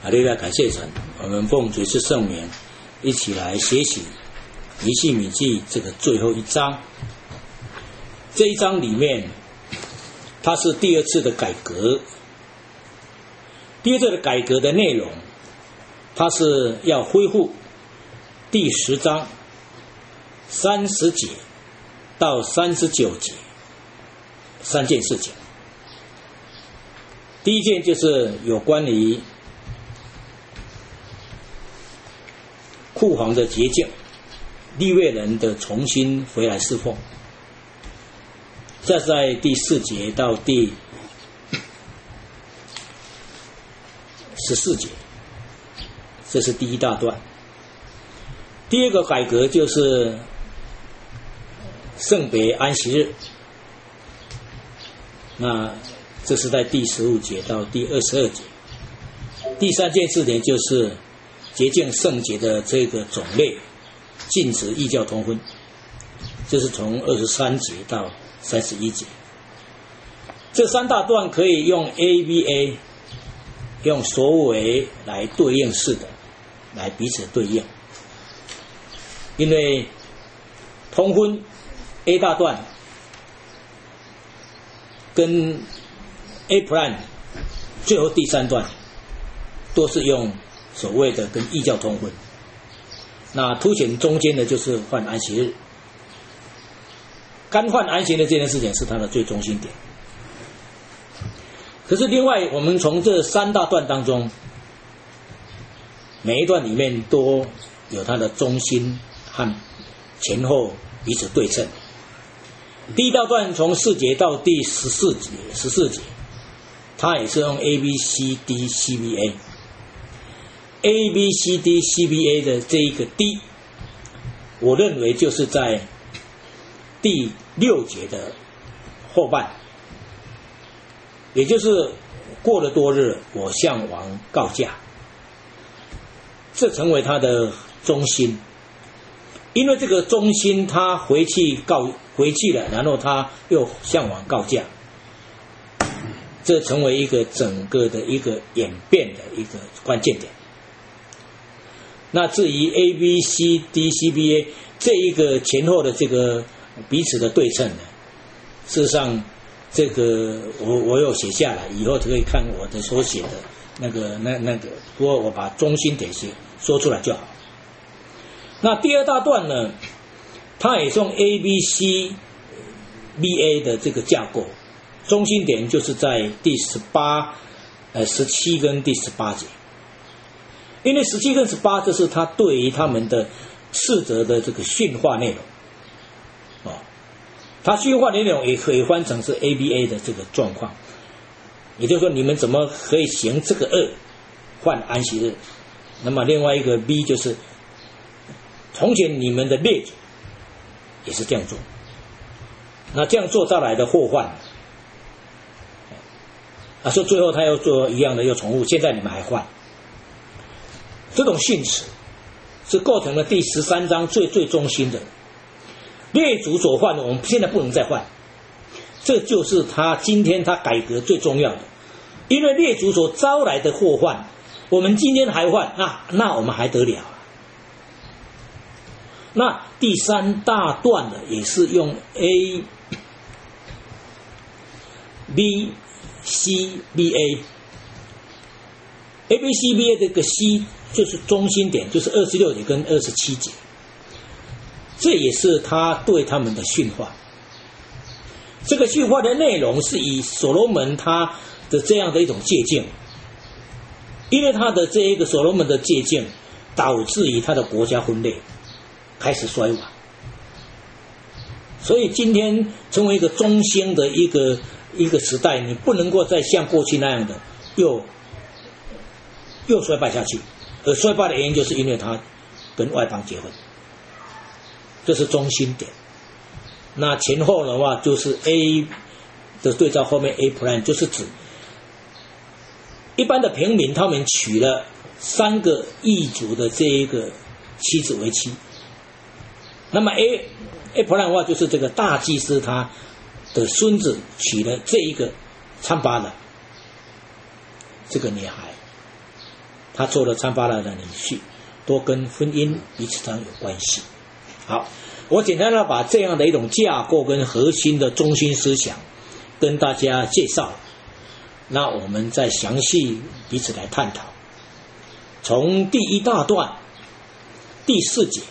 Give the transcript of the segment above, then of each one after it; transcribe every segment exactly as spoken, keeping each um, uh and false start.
哈利路亚，感谢神，我们奉主是圣名，一起来学习尼希米记这个最后一章。这一章里面，它是第二次的改革。第二次的改革的内容，它是要恢复第十章三十节到三十九节三件事情。第一件就是有关于库房的洁净，利未人的重新回来侍奉。这是在第四节到第十四节，这是第一大段。第二个改革就是圣别安息日，那这是在第十五节到第二十二节。第三件事情就是洁净圣洁的这个种类，禁止异教通婚，这是从二十三节到三十一节。这三大段可以用 A B A， 用首尾来对应式的，来彼此对应。因为通婚 A 大段跟 A plan 最后第三段都是用所谓的跟异教通婚，那凸显中间的就是换安息日。干换安息日这件事情是它的最中心点。可是另外我们从这三大段当中，每一段里面都有它的中心和前后彼此对称。第一大段从四节到第十四节，十四节，它也是用 A B C D C B A。A B C D C B A 的这一个 D， 我认为就是在第六节的后半，也就是过了多日，我向王告假，这成为他的中心。因为这个中心他回去告回去了，然后他又向王告假，这成为一个整个的一个演变的一个关键点。那至于 A B C D C B A 这一个前后的这个彼此的对称呢，事实上这个我我有写下来，以后就可以看我的所写的那个那那个，不过我把中心点写说出来就好。那第二大段呢，它也是用 A B C B A 的这个架构，中心点就是在第十八、呃十七跟第十八节。因为十七跟十八，这是他对于他们的斥责的这个训话内容，哦，他训话内容也可以翻成是 A B A 的这个状况，也就是说你们怎么可以行这个恶，换安息日？那么另外一个 B 就是从前你们的列祖也是这样做，那这样做带来的祸患，啊，说最后他又做一样的又重复，现在你们还换。这种训词是构成了第十三章最最中心的。列祖所犯的，我们现在不能再犯，这就是他今天他改革最重要的。因为列祖所招来的祸患，我们今天还犯，那那我们还得了？那第三大段的也是用 A B C B A。A B C B A 这个 C 就是中心点，就是二十六节跟二十七节，这也是他对他们的训话。这个训话的内容是以所罗门他的这样的一种借鉴，因为他的这一个所罗门的借鉴，导致于他的国家分裂开始衰亡。所以今天成为一个中兴的一个一个时代，你不能够再像过去那样的又又衰败下去，而衰败的原因就是因为他跟外邦结婚，这是中心点。那前后的话就是 A 的对照后面 A plan， 就是指一般的平民他们娶了三个异族的这一个妻子为妻，那么 A A plan 的话就是这个大祭司他的孙子娶了这一个参巴的这个女孩。 他做了参巴拉的女婿，都跟婚姻彼此上有关系。好，我简单的把这样的一种架构跟核心的中心思想跟大家介绍，那我们再详细彼此来探讨。从第一大段第四节，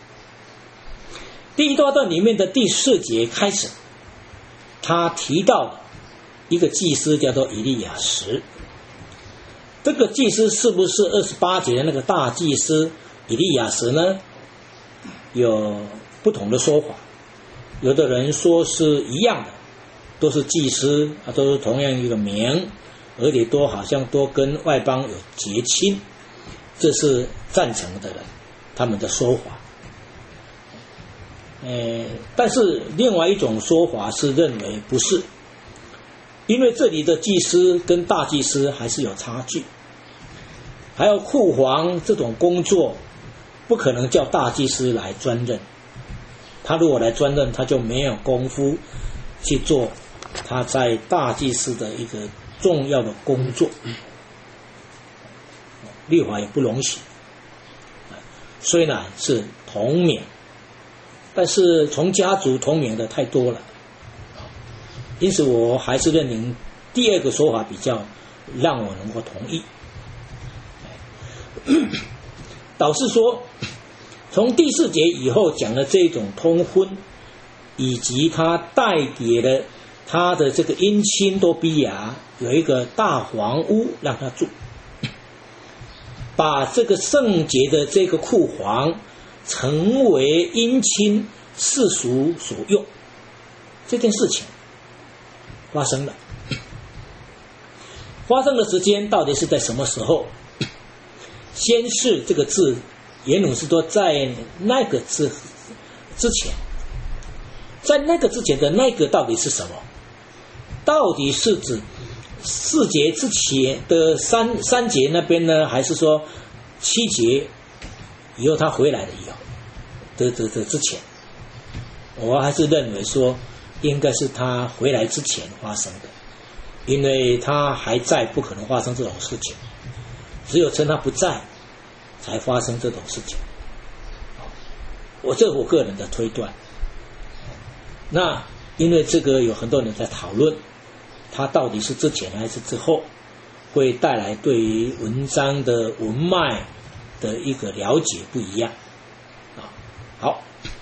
第一大段里面的第四节开始，他提到一个祭司叫做以利亚实。这个祭司是不是二十八节的那个大祭司以利亚实呢？有不同的说法，有的人说是一样的，都是祭司，都是同样一个名，而且都好像都跟外邦有结亲，这是赞成的人他们的说法。呃，但是另外一种说法是认为不是，因为这里的祭司跟大祭司还是有差距，还有库房这种工作不可能叫大祭司来专任，他如果来专任，他就没有功夫去做他在大祭司的一个重要的工作，律法也不容许。虽然是同名，但是从家族同名的太多了，因此我还是认为第二个说法比较让我能够同意。导致说，从第四节以后讲的这种通婚，以及他带给了他的这个姻亲多比亚有一个大房屋让他住，把这个圣洁的这个库房成为姻亲世俗所用，这件事情发生了。发生的时间到底是在什么时候？先是这个字原本是说在那个字之前，在那个之前的那个到底是什么？到底是指四节之前的三三节那边呢，还是说七节以后他回来了以后的的的之前？我还是认为说应该是他回来之前发生的，因为他还在，不可能发生这种事情。只有趁他不在才发生这种事情，我这是我个人的推断。那因为这个有很多人在讨论他到底是之前还是之后，会带来对于文章的文脉的一个了解不一样。好，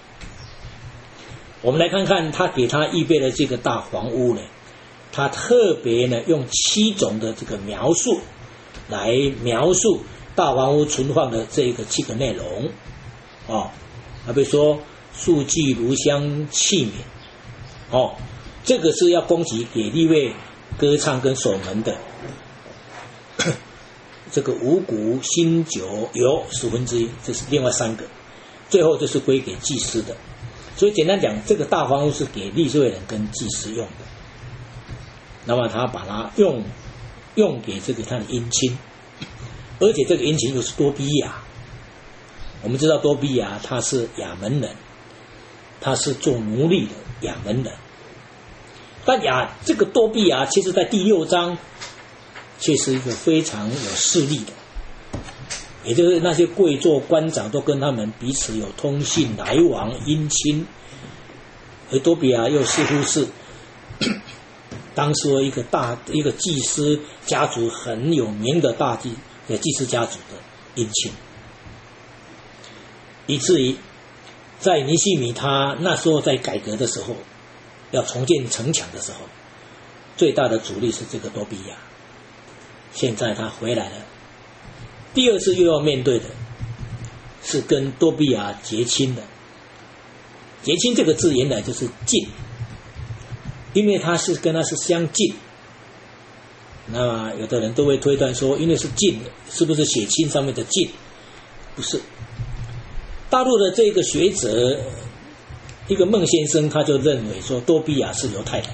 我们来看看他给他预备的这个大房屋呢，他特别呢用七种的这个描述来描述大房屋存放的这个七个内容哦，比如说素具炉香器皿哦，这个是要供给给利未歌唱跟守门的，这个五谷新酒油十分之一，这是另外三个，最后就是归给祭司的。所以简单讲，这个大房屋是给利未人跟祭司用的，那么他把它用用给这个他的姻亲，而且这个姻亲又是多比亚。我们知道多比亚他是亚门人，他是做奴隶的亚门人，但亚这个多比亚其实在第六章却是一个非常有势力的，也就是那些贵胄官长都跟他们彼此有通信来往姻亲，而多比亚又似乎是当时一个大一个祭司家族很有名的大祭祭司家族的姻亲，以至于在尼希米他那时候在改革的时候，要重建城墙的时候，最大的阻力是这个多比亚。现在他回来了，第二次又要面对的是跟多比亚结亲的。结亲这个字原来就是近，因为他是跟他是相近，那么有的人都会推断说，因为是近，是不是血亲上面的近？不是。大陆的这个学者，一个孟先生，他就认为说多比亚是犹太人，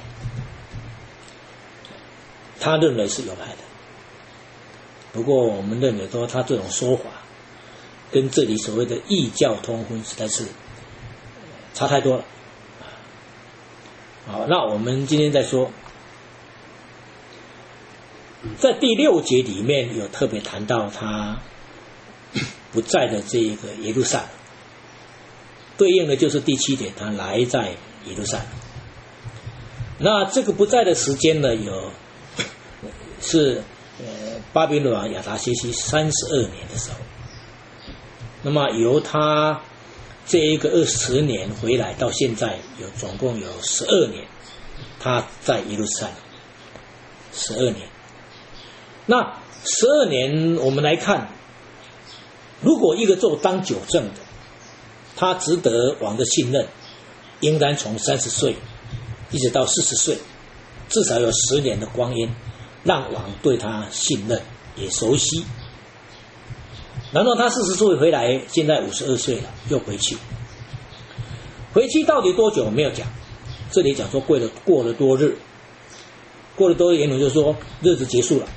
他认为是犹太人。不过我们认为说他这种说法跟这里所谓的异教通婚实在是差太多了。好，那我们今天再说， 在第六节里面有特别谈到他不在的这一个耶路撒冷，对应的就是第七节他来在耶路撒冷。那这个不在的时间呢，有是呃巴比伦王亚达薛西三十二年的时候，那么由他这一个二十年回来到现在有总共有十二年，他在耶路撒冷十二年。那十二年我们来看，如果一个做当久正的，他值得王的信任，应当从三十岁一直到四十岁，至少有十年的光阴，让王对他信任也熟悉。然后他四十岁回来，现在五十二岁了，又回去。回去到底多久没有讲，这里讲说过了过了多日，过了多日，原文就是说日子结束了。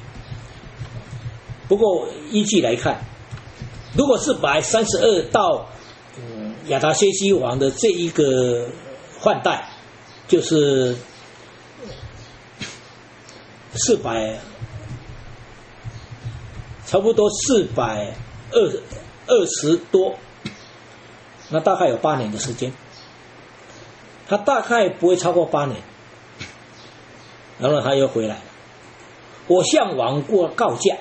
不过依据来看，如果是把三十二到嗯亚达薛西王的这一个换代，就是四百，差不多四百二二十多，那大概有八年的时间，他大概不会超过八年，然后他又回来了。我向王过告假，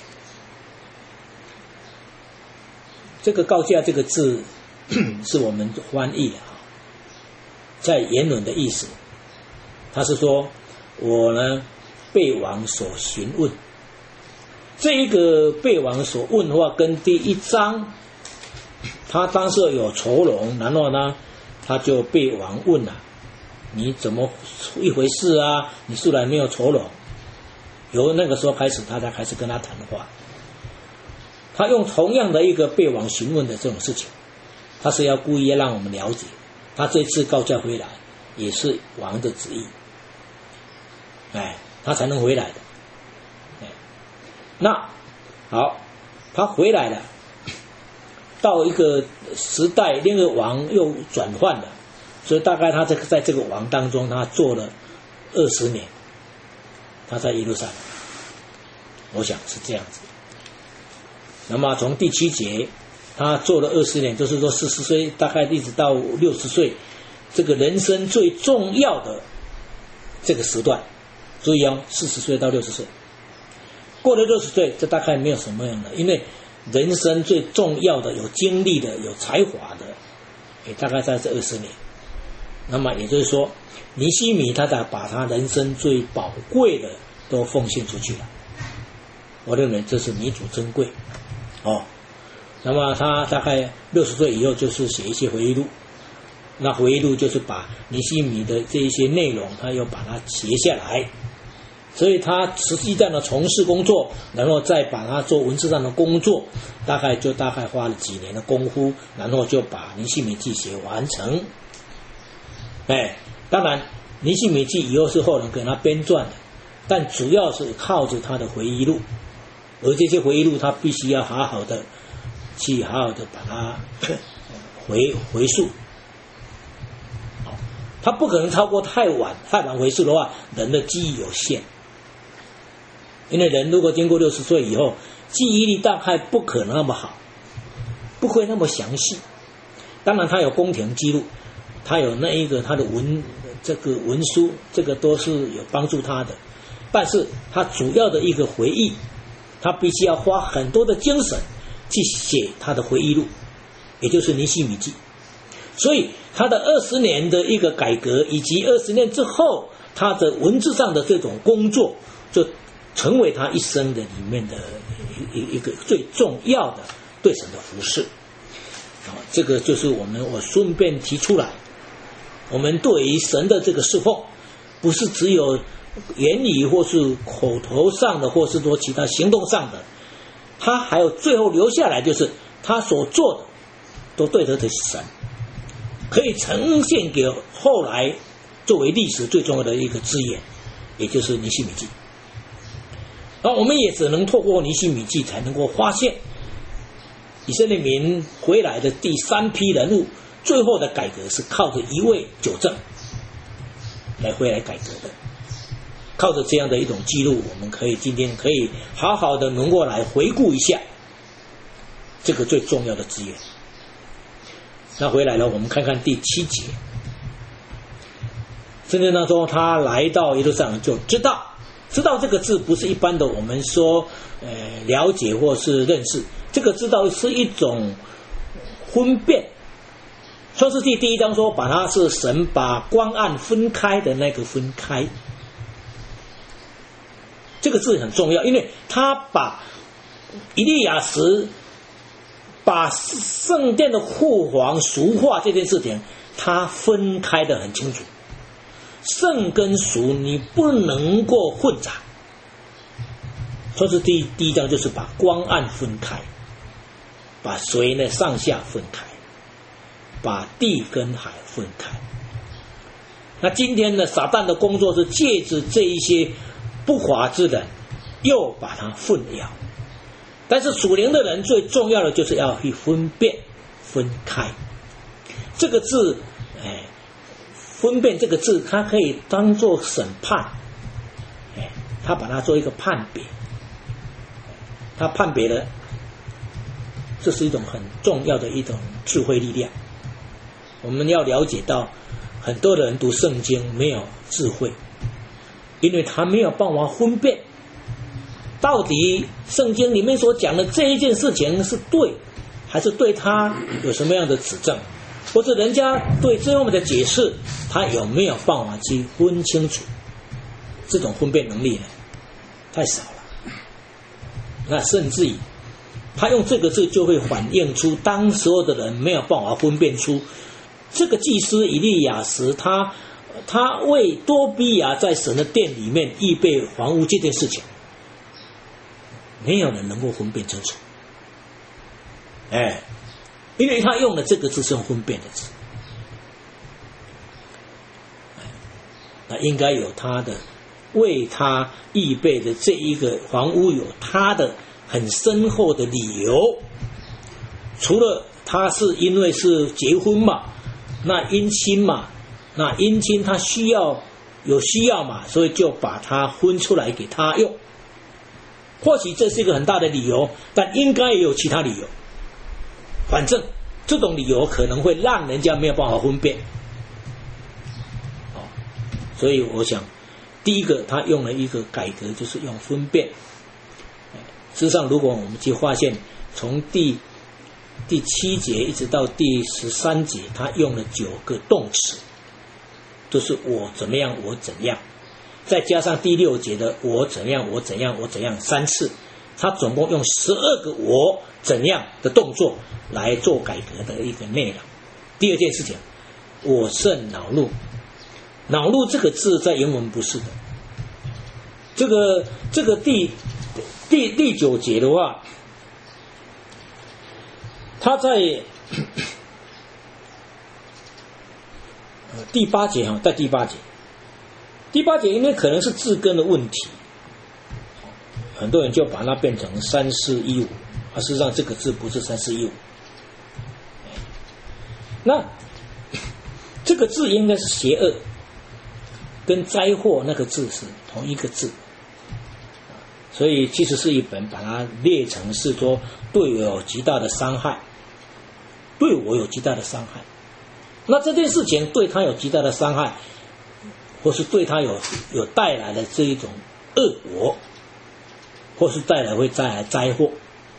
这个告假这个字是我们翻译啊，在原文的意思，他是说我呢被王所询问，这一个被王所问的话，跟第一章他当时有囚笼，然后呢他就被王问了，你怎么一回事啊？你素来没有囚笼。由那个时候开始，他才开始跟他谈话。他用同样的一个被王询问的这种事情，他是要故意要让我们了解，他这次告假回来也是王的旨意，哎，他才能回来的。哎，那好，他回来了，到一个时代，另一个王又转换了，所以大概他这个在这个王当中，他做了二十年，他在耶路撒冷，我想是这样子。那么从第七节，他做了二十年，就是说四十岁，大概一直到六十岁，这个人生最重要的这个时段，注意哦，四十岁到六十岁，过了六十岁，这大概没有什么样的，因为人生最重要的、有经历的、有才华的，也大概在这二十年。那么也就是说，尼希米他才把他人生最宝贵的都奉献出去了。我认为这是弥足珍贵哦。那么他大概六十岁以后，就是写一些回忆录。那回忆录就是把尼希米的这一些内容，他又把它写下来。所以他实际上的从事工作，然后再把它做文字上的工作，大概就大概花了几年的功夫，然后就把尼希米记写完成。哎，当然尼希米记以后是后人给他编撰的，但主要是靠着他的回忆录，而这些回忆录他必须要好好的去好好的把它回回溯。他不可能超过太晚，太晚回溯的话，人的记忆有限。因为人如果经过六十岁以后，记忆力大概不可能那么好，不会那么详细。当然他有宫廷记录，他有那一个他的文这个文书，这个都是有帮助他的。但是他主要的一个回忆，他必须要花很多的精神去写他的回忆录，也就是尼希米记。所以他的二十年的一个改革，以及二十年之后他的文字上的这种工作，就成为他一生的里面的一一个最重要的对神的服事。啊，这个就是我们我顺便提出来，我们对于神的这个侍奉，不是只有言语或是口头上的，或是说其他行动上的，他还有最后留下来，就是他所做的都对得起神，可以呈现给后来作为历史最重要的一个资源，也就是尼希米记。而我们也只能透过尼希米记才能够发现以色列民回来的第三批人物，最后的改革是靠着一位九正来回来改革的， 靠着这样的一种记录，我们可以今天可以好好的能够来回顾一下这个最重要的资源。那回来了，我们看看第七节。圣经当中，他来到耶路撒冷就知道，知道这个字不是一般的我们说呃了解或是认识，这个知道是一种分辨。创世纪第一章说，把它是神把光暗分开的那个分开，这个字很重要，因为他把以利亚时把圣殿的护黄俗化这件事情，他分开得很清楚。圣跟俗你不能够混杂。创世第第一章就是把光暗分开，把水呢上下分开，把地跟海分开。那今天呢，撒旦的工作是借着这一些不法之人，又把它混淆。但是属灵的人最重要的就是要去分辨、分开。这个字，哎，分辨这个字，它可以当作审判，哎，他把它做一个判别，他判别了，这是一种很重要的一种智慧力量。我们要了解到，很多人读圣经没有智慧，因为他没有办法分辨，到底圣经里面所讲的这一件事情是对，还是对他有什么样的指正，或者人家对这方面的解释，他有没有办法去分清楚？这种分辨能力呢，太少了。那甚至于，他用这个字就会反映出，当时候的人没有办法分辨出。这个祭司以利亚时，他他为多比亚在神的殿里面预备房屋这件事情，没有人能够分辨清楚。哎，因为他用的这个字是用分辨的字，那应该有他的为他预备的这一个房屋有他的很深厚的理由。除了他是因为是结婚嘛，那姻亲嘛，那姻亲他需要有需要嘛，所以就把它分出来给他用。或许这是一个很大的理由，但应该也有其他理由。反正这种理由可能会让人家没有办法分辨。所以我想，第一个他用了一个改革，就是用分辨。事实上，如果我们去发现，从第第七节一直到第十三节，他用了九个动词，都是我怎么样，我怎样，再加上第六节的我怎样，我怎样，我怎样三次，他总共用十二个我怎样的动作来做改革的一个内容。第二件事情，我甚恼怒，恼怒这个字在原文不是的。这个这个第第第九节的话，他在呃第八节哈，在第八节，第八节因为可能是字根的问题，很多人就把它变成三四一五，啊，事实上这个字不是三四一五。那这个字应该是邪恶，跟灾祸那个字是同一个字，所以其实是一本把它列成是说对我有极大的伤害，对我有极大的伤害。那这件事情对他有极大的伤害，或是对他有有带来的这一种恶果，或是带来会带来灾祸，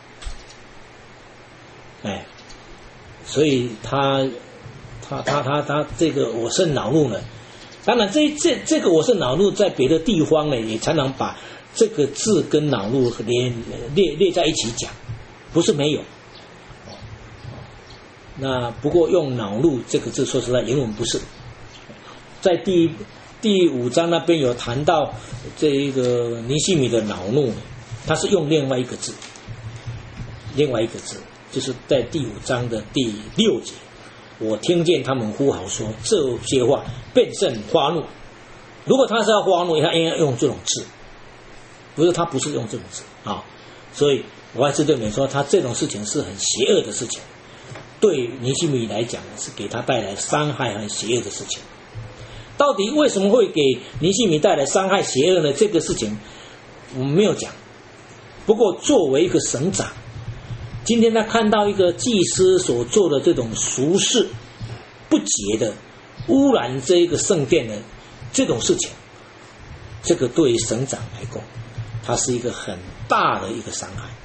哎，所以他他他他他这个我甚恼怒呢。当然这这这个我甚恼怒在别的地方呢，也常常把这个字跟恼怒连列列在一起讲，不是没有。那不过用恼怒这个字，说实在原文不是。在第第五章那边有谈到这一个尼希米的恼怒，他是用另外一个字，另外一个字就是在第五章的第六节，我听见他们呼号说这些话，便甚发怒。如果他是要发怒，他应该用这种字，不是他不是用这种字啊。所以我还是认为说，他这种事情是很邪恶的事情，对尼希米来讲是给他带来伤害和邪恶的事情。 到底为什么会给尼希米带来伤害邪恶呢？这个事情我们没有讲。不过作为一个省长，今天他看到一个祭司所做的这种俗事不洁的污染这一个圣殿的这种事情，这个对省长来讲，它是一个很大的一个伤害。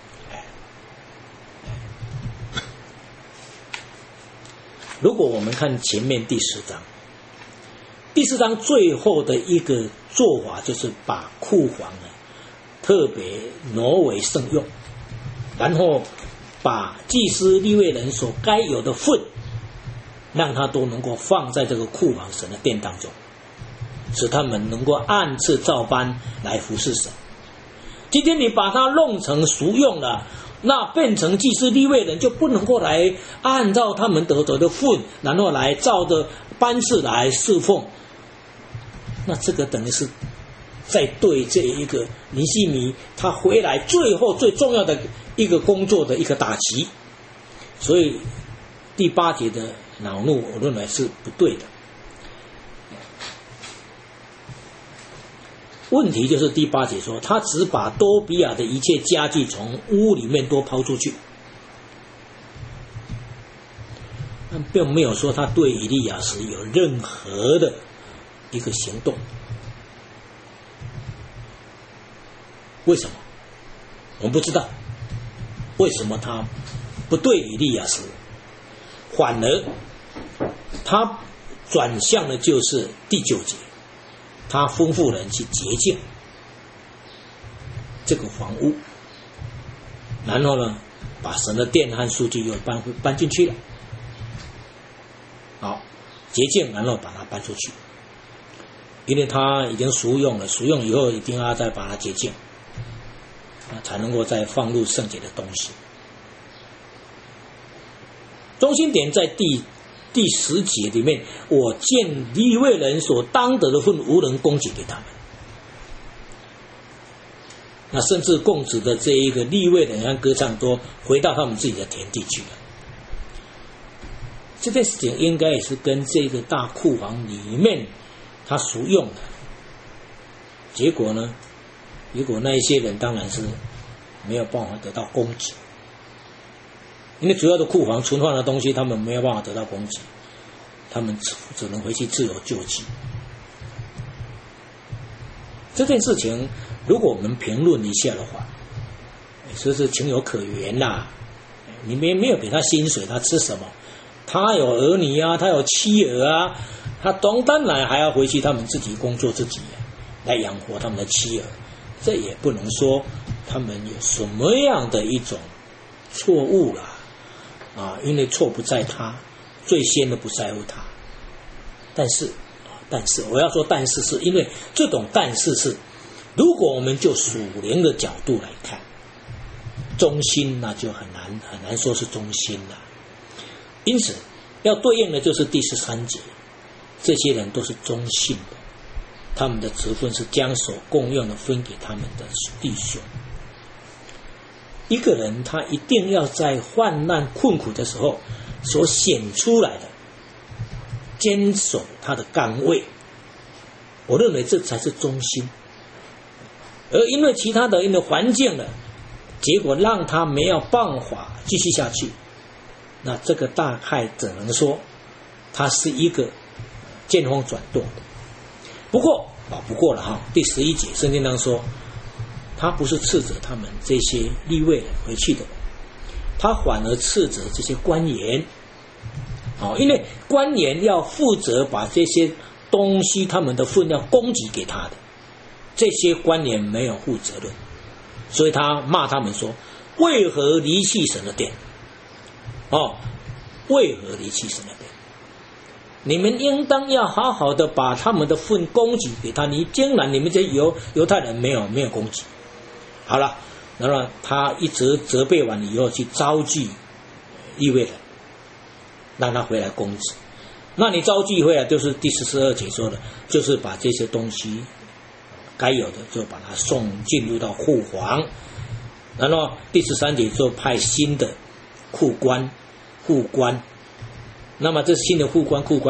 如果我们看前面第十章，第四章最后的一个做法就是把库房呢特别挪为圣用，然后把祭司利未人所该有的份，让他都能够放在这个库房神的殿当中，使他们能够按次照班来服侍神。今天你把它弄成俗用了，那变成祭司利未人就不能够来按照他们得得的份，然后来照着班次来侍奉，那这个等于是在对这一个尼希米他回来最后最重要的一个工作的一个打击。所以第八节的恼怒我认为是不对的。问题就是第八节说，他只把多比亚的一切家具从屋里面都抛出去，但并没有说他对以利亚时有任何的一个行动。为什么？我们不知道为什么他不对以利亚时，反而他转向的就是第九节，他吩咐人去洁净这个房屋，然后呢把神的殿和书记又搬搬进去了。好，洁净然后把它搬出去，因为它已经熟用了，熟用以后一定要再把它洁净，才能够再放入圣洁的东西。中心点在第第十节里面，我见利未人所当得的份无人供给给他们。那甚至供职的这一个利未人和歌唱都回到他们自己的田地去了。这件事情应该也是跟这个大库房里面他所用的。结果呢？结果那一些人当然是没有办法得到供给。因为主要的库房存放的东西他们没有办法得到供给，他们只能回去自由救济。这件事情如果我们评论一下的话，说是情有可原啦。你没没有给他薪水，他吃什么？他有儿女啊，他有妻儿啊，他当然还要回去他们自己工作，自己来养活他们的妻儿。这也不能说他们有什么样的一种错误啦。啊，因为错不在他，最先的不在乎他。但是，但是我要说，但是是因为这种但是是，如果我们就属灵的角度来看，忠心那就很难很难说是忠心了。因此，要对应的就是第十三节，这些人都是忠信的，他们的职分是将所共用的分给他们的弟兄。一个人他一定要在患难困苦的时候所显出来的坚守他的岗位，我认为这才是忠心。而因为其他的因为环境的结果让他没有办法继续下去，那这个大概只能说他是一个见风转舵的。不过啊，不过了哈，第十一节圣经当中说，他不是斥责他们这些利未人回去的，他反而斥责这些官员。好，因为官员要负责把这些东西他们的份要供给给他的，这些官员没有负责任，所以他骂他们说，为何离弃神的殿？哦，为何离弃神的殿？你们应当要好好的把他们的份供给给他，你竟然你们这犹犹太人没有没有供给。好了，然后他一直责备完以后，去召集利未人，让他回来供职。那你召集回来，就是第十四二节说的，就是把这些东西该有的就把它送进入到库房。然后第十三节就派新的库官、库官。那么这新的库官、库官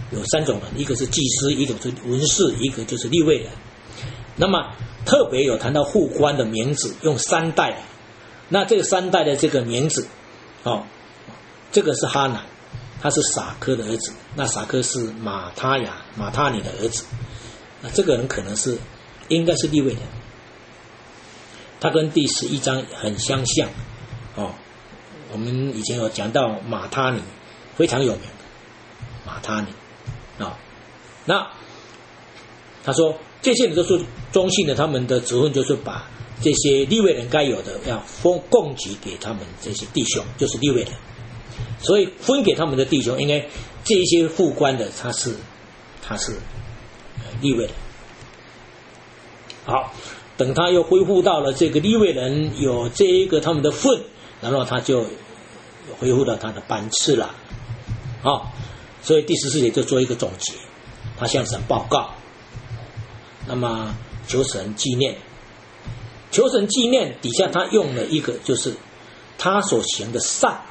有三种人，一个是祭司，一种是文士，一个就是利未人。那么特别有谈到副官的名字，用三代。那这个三代的这个名字，哦，这个是哈南，他是撒科的儿子。那撒科是马他雅、马他尼的儿子。那这个人可能是，应该是利未人。他跟第十一章很相像，哦。我们以前有讲到马他尼，非常有名的马他尼啊、哦。那他说这些人都是中信的，他们的职分就是把这些利未人该有的要分供给给他们这些弟兄，就是利未人。所以分给他们的弟兄，应该这一些副官的他是他是利未人。好，等他又恢复到了这个利未人有这一个他们的份。然后他就恢复到他的班次了，啊、哦，所以第十四节就做一个总结，他向神报告，那么求神纪念，求神纪念底下他用了一个就是他所行的善，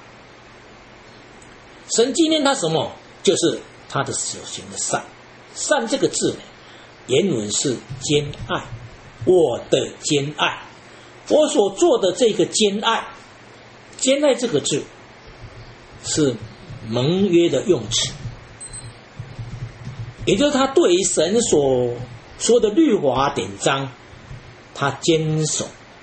神纪念他什么？就是他的所行的善，善这个字呢，原文是兼爱，我的兼爱，我所做的这个兼爱。兼爱这个字是盟约的用词，也就是他对于神所说的律法典章，他坚守，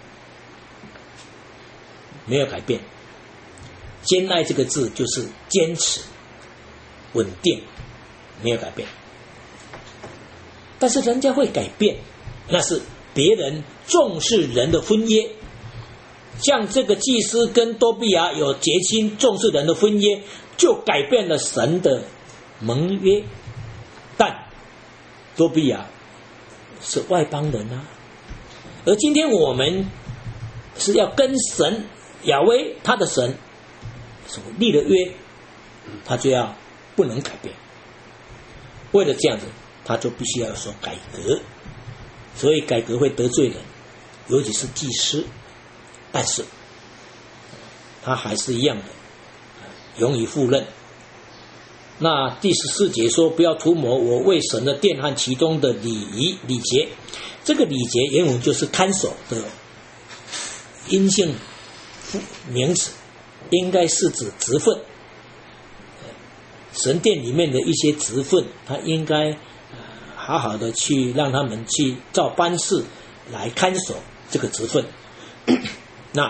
没有改变。兼爱这个字就是坚持、稳定，没有改变。但是人家会改变，那是别人重视人的婚约。像这个祭司跟多比亚有决心重视人的婚约，就改变了神的盟约。但多比亚是外邦人啊，而今天我们是要跟神亚威他的神所立的约，他就要不能改变。为了这样子，他就必须要有所改革，所以改革会得罪人，尤其是祭司。但是他还是一样的勇于赴任。那第十四节说，不要涂抹我为神的殿和其中的礼仪礼节。这个礼节原文就是看守的阴性名词，应该是指职分。神殿里面的一些职分，他应该好好的去让他们去照班式来看守这个职分。那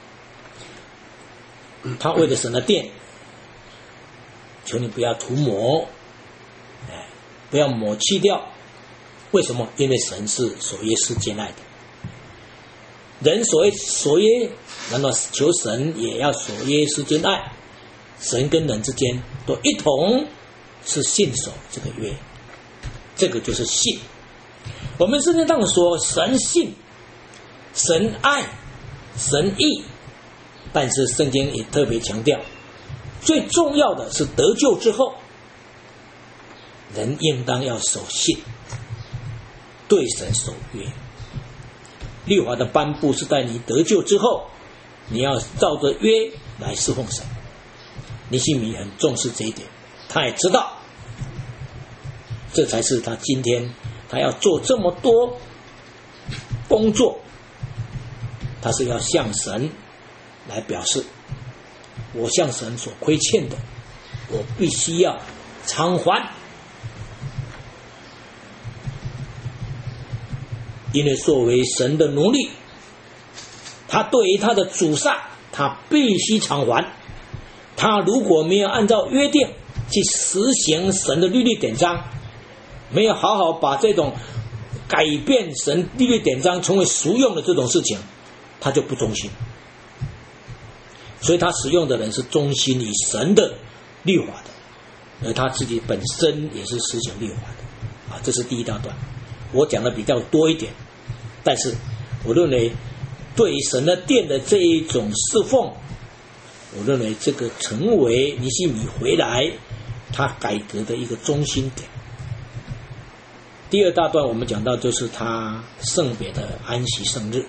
他为了神的殿，求你不要涂抹，哎，不要抹去掉。为什么？因为神是守约是兼爱的。人所谓守约，那么求神也要守约是兼爱。神跟人之间都一同是信守这个约，这个就是信。我们圣经上说神信、神爱、神义，但是圣经也特别强调，最重要的是得救之后，人应当要守信，对神守约。律法的颁布是在你得救之后，你要照着约来侍奉神。尼希米很重视这一点，他也知道，这才是他今天他要做这么多工作，他是要向神来表示，我向神所亏欠的，我必须要偿还。因为作为神的奴隶，他对于他的主上，他必须偿还。他如果没有按照约定去实行神的律例典章，没有好好把这种改变神律例典章成为俗用的这种事情，他就不忠心。所以他使用的人是忠心于神的律法的，而他自己本身也是实行律法的啊，这是第一大段。我讲的比较多一点，但是我认为对于神的殿的这一种侍奉，我认为这个成为尼希米回来他改革的一个中心点。第二大段我们讲到就是他圣别的安息圣日。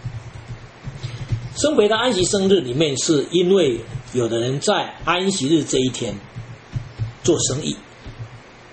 圣别的安息圣日里面，是因为有的人在安息日这一天做生意，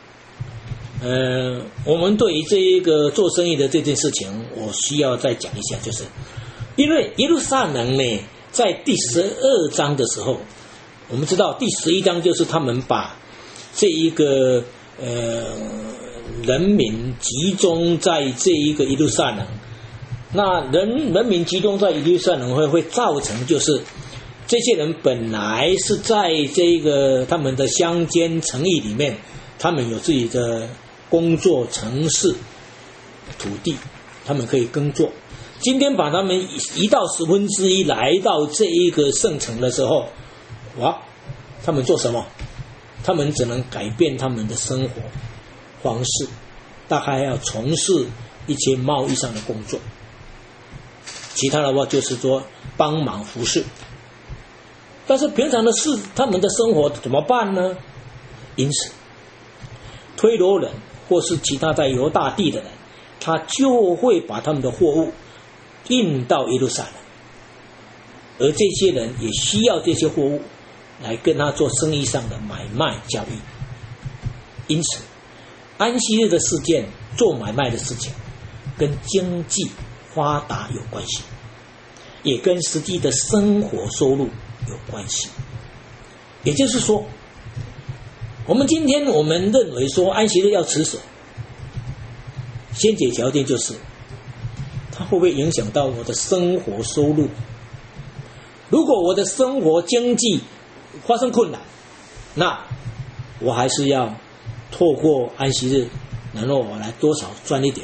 呃，我们对于这一个做生意的这件事情，我需要再讲一下，就是因为耶路撒冷呢，在第十二章的时候，我们知道第十一章就是他们把这一个呃人民集中在这一个耶路撒冷，那人人民集中在耶路撒冷会会造成就是这些人本来是在这个他们的乡间城邑里面，他们有自己的工作城市土地，他们可以耕作。今天把他们移到十分之一来到这一个圣城的时候，哇，他们做什么？他们只能改变他们的生活方式，大概要从事一些贸易上的工作，其他的话就是说帮忙服侍。但是平常的事，他们的生活怎么办呢？因此推罗人或是其他在犹大地的人，他就会把他们的货物运到耶路撒冷，而这些人也需要这些货物来跟他做生意上的买卖交易。因此安息日的事件，做买卖的事情跟经济发达有关系，也跟实际的生活收入有关系。也就是说，我们今天我们认为说安息日要持守，先决条件就是它会不会影响到我的生活收入。如果我的生活经济发生困难，那我还是要透过安息日，然后我来多少赚一点。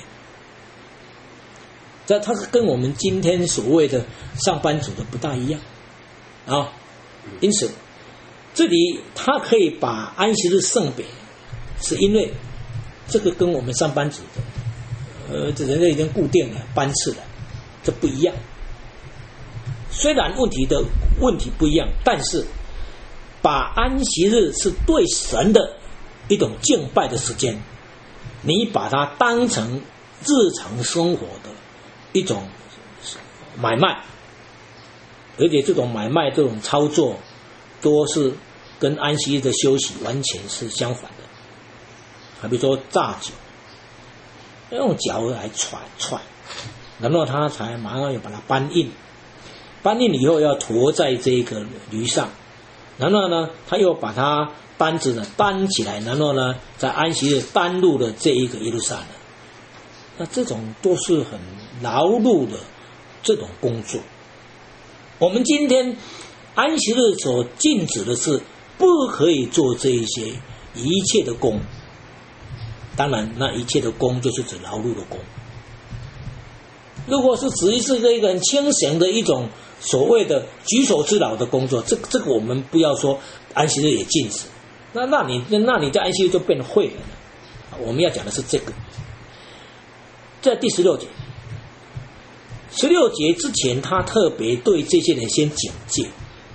这它跟我们今天所谓的上班族的不大一样啊。因此这里他可以把安息日圣别，是因为这个跟我们上班族的呃，这人家已经固定了班次了，这不一样。虽然问题的问题不一样，但是把安息日是对神的一种敬拜的时间，你把它当成日常生活的一种买卖，而且这种买卖这种操作都是跟安息日的休息完全是相反的。还比如说榨酒，用脚来踹踹，然后他才马上要把它搬运，搬运以后要驮在这个驴上，然后呢他又把它担子呢担起来，然后呢在安息日担入了这一个耶路撒冷。那这种都是很劳碌的这种工作。我们今天安息日所禁止的是不可以做这一些一切的工，当然那一切的工就是指劳碌的工。如果是指是一个很清闲的一种所谓的举手之劳的工作，这这个我们不要说安息日也禁止，那那你那你在安息日就变废了。我们要讲的是这个。在第十六节，十六节之前他特别对这些人先警戒，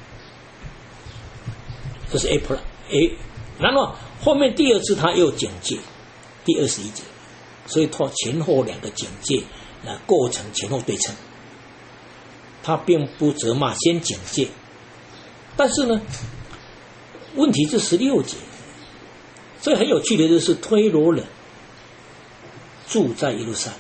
这是 A plus A， 然后后面第二次他又警戒，第二十一节，所以他前后两个警戒来构成前后对称。他并不责骂，先警戒，但是呢，问题是十六节，所以很有趣的就是推罗人住在耶路撒冷。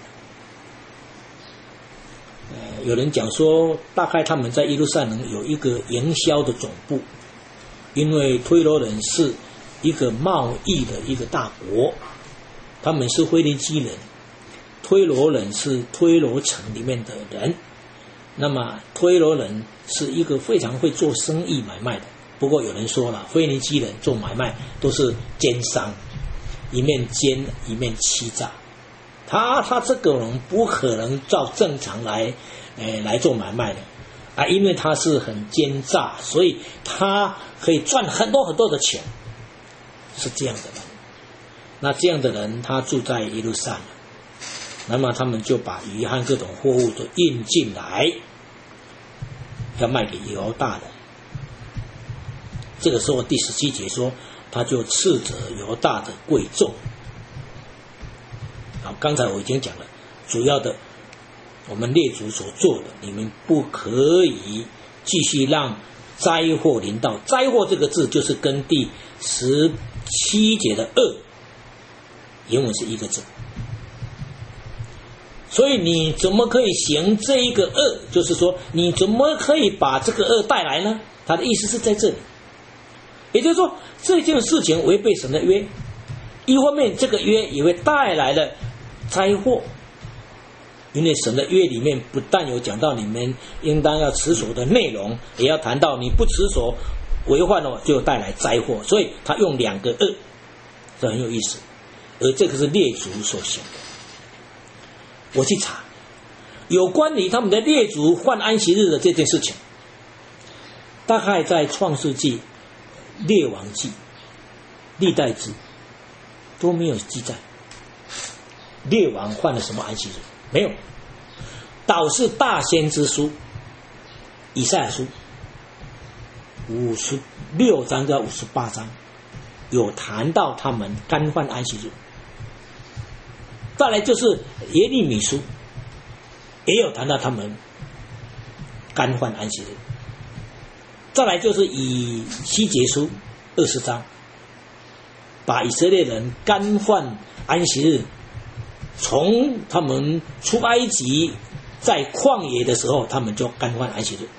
呃，有人讲说，大概他们在耶路撒冷有一个营销的总部，因为推罗人是一个贸易的一个大国，他们是腓尼基人，推罗人是推罗城里面的人。那么推罗人是一个非常会做生意买卖的，不过有人说了，腓尼基人做买卖都是奸商，一面奸一面欺诈，他他这个人不可能照正常来，呃来做买卖的啊，因为他是很奸诈，所以他可以赚很多很多的钱，是这样的人。那这样的人他住在耶路撒冷，那么他们就把鱼和各种货物都运进来，要卖给犹大人。这个时候第十七节说，他就斥责犹大的贵重。好，刚才我已经讲了，主要的我们列祖所做的，你们不可以继续让灾祸临到。灾祸这个字就是跟第十七节的恶原文是一个字。所以你怎么可以行这一个恶？就是说，你怎么可以把这个恶带来呢？他的意思是在这里，也就是说，这件事情违背神的约，一方面这个约也会带来了灾祸，因为神的约里面不但有讲到你们应当要持守的内容，也要谈到你不持守违犯了就带来灾祸，所以他用两个恶，这很有意思。而这个是列祖所行的。我去查有关于他们的列祖犯安息日的这件事情，大概在创世纪、列王纪、历代志都没有记载列王犯了什么安息日，没有。倒是大先知书以赛亚书五十六章到五十八章有谈到他们干犯安息日。再来就是耶利米书也有谈到他们干犯安息日。再来就是以西结书二十章把以色列人干犯安息日，从他们出埃及在旷野的时候他们就干犯安息日。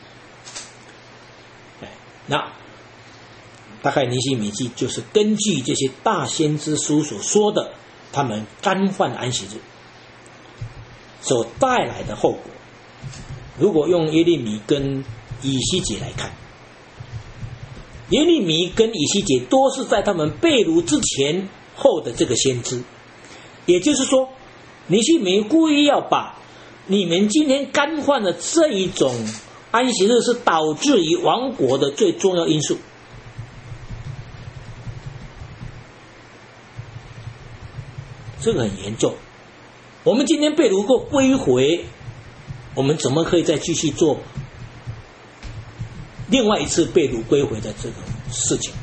那大概尼希米记就是根据这些大先知书所说的他们干犯安息日所带来的后果。如果用耶利米跟以西结来看，耶利米跟以西结都是在他们被掳之前后的这个先知，也就是说尼希米故意要把你们今天干犯的这一种安息日是导致于亡国的最重要因素。这个很严重。我们今天被掳过归回，我们怎么可以再继续做另外一次被掳归回的这个事情？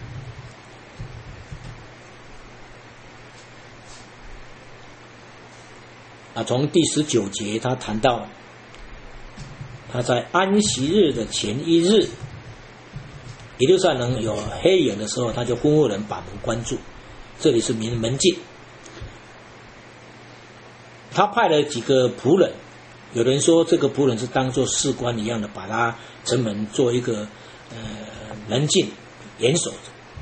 啊，从第十九节他谈到他在安息日的前一日，耶路撒冷有黑影的时候，他就吩咐人把门关住，这里是门门禁。他派了几个仆人，有人说这个仆人是当作士官一样的，把他城门做一个呃门禁严守着。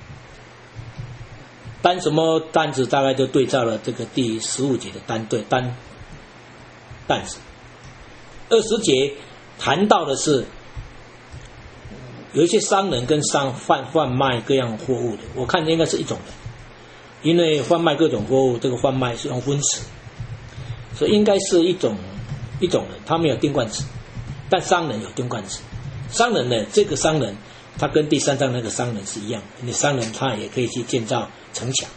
单什么单子大概就对照了这个第十五节的单对单担子。二十节谈到的是有一些商人跟商贩贩卖各样货物的，我看应该是一种人，因为贩卖各种货物，这个贩卖是用分词，所以应该是一种一种人，他没有定冠词，但商人有定冠词。商人呢，这个商人他跟第三章那个商人是一样的，因为商人他也可以去建造城墙。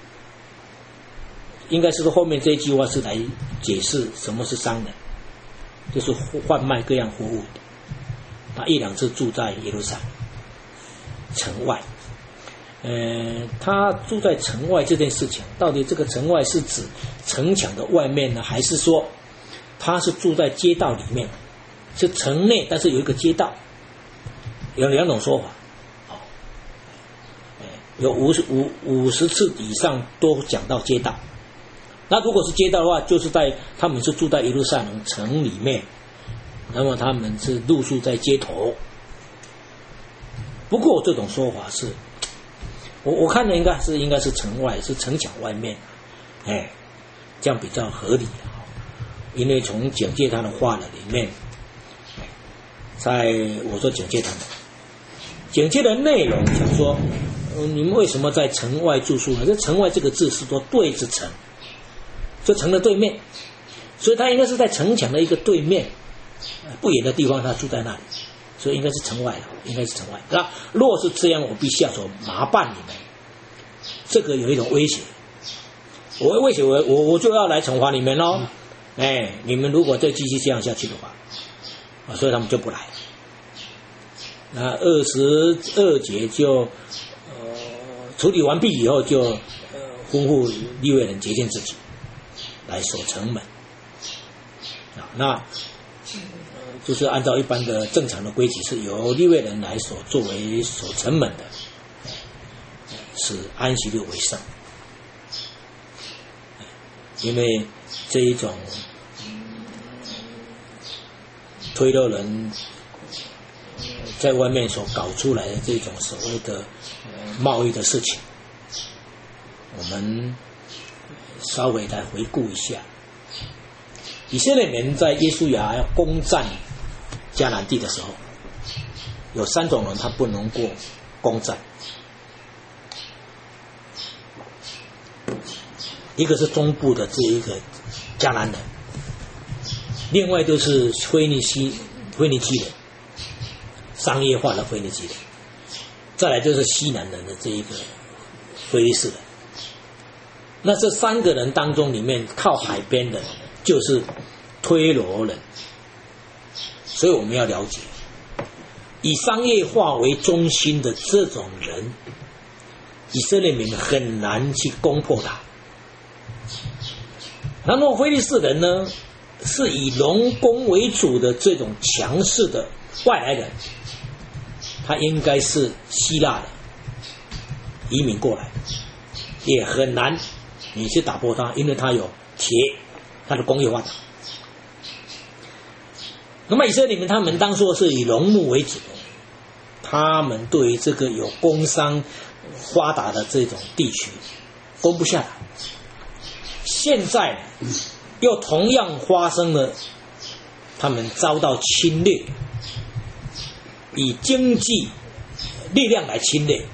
应该是说后面这一句话是来解释什么是商人，就是贩卖各样货物的。他一两次住在耶路撒冷城外，呃，他住在城外这件事情，到底这个城外是指城墙的外面呢，还是说他是住在街道里面？是城内，但是有一个街道，有两种说法。哦，有五十五五十次以上都讲到街道。那如果是街道的话，就是在他们是住在耶路撒冷城里面，那么他们是露宿在街头。不过这种说法是，我我看的应该是应该是城外，是城墙外面，哎，这样比较合理。因为从警戒他的话呢里面，在我说警戒他们，警戒的内容讲说，呃，你们为什么在城外住宿呢？这城外这个字是说对着城。就城的对面，所以他应该是在城墙的一个对面不远的地方，他住在那里，所以应该是城外了，应该是城外。那若是这样，我必下手麻烦你们，这个有一种威胁，我威胁我我我就要来惩罚你们喽，哎，你们如果再继续这样下去的话，啊，所以他们就不来了。那二十二节就呃处理完毕以后就，就呃吩咐利未人洁净自己。来守城门啊，那就是按照一般的正常的规矩，是由利未人来守，作为守城门的，是安息日为圣。 因为这一种推罗人在外面所搞出来的这种所谓的贸易的事情，我们稍微来回顾一下。以色列人在耶稣亚要攻占迦南地的时候，有三种人他不能过攻占，一个是中部的这一个迦南人，另外就是腓尼西腓尼基人，商业化的腓尼基人，再来就是西南人的这一个非利士人。那这三个人当中，里面靠海边的就是推罗人。所以我们要了解，以商业化为中心的这种人，以色列民很难去攻破他。然后非利士人呢，是以农工为主的这种强势的外来人，他应该是希腊的移民过来，也很难你去打破他，因为他有铁，他的工业发达。那么以色列民他们当初是以农牧为主，他们对于这个有工商发达的这种地区攻不下来。现在又同样发生了，他们遭到侵略，以经济力量来侵略。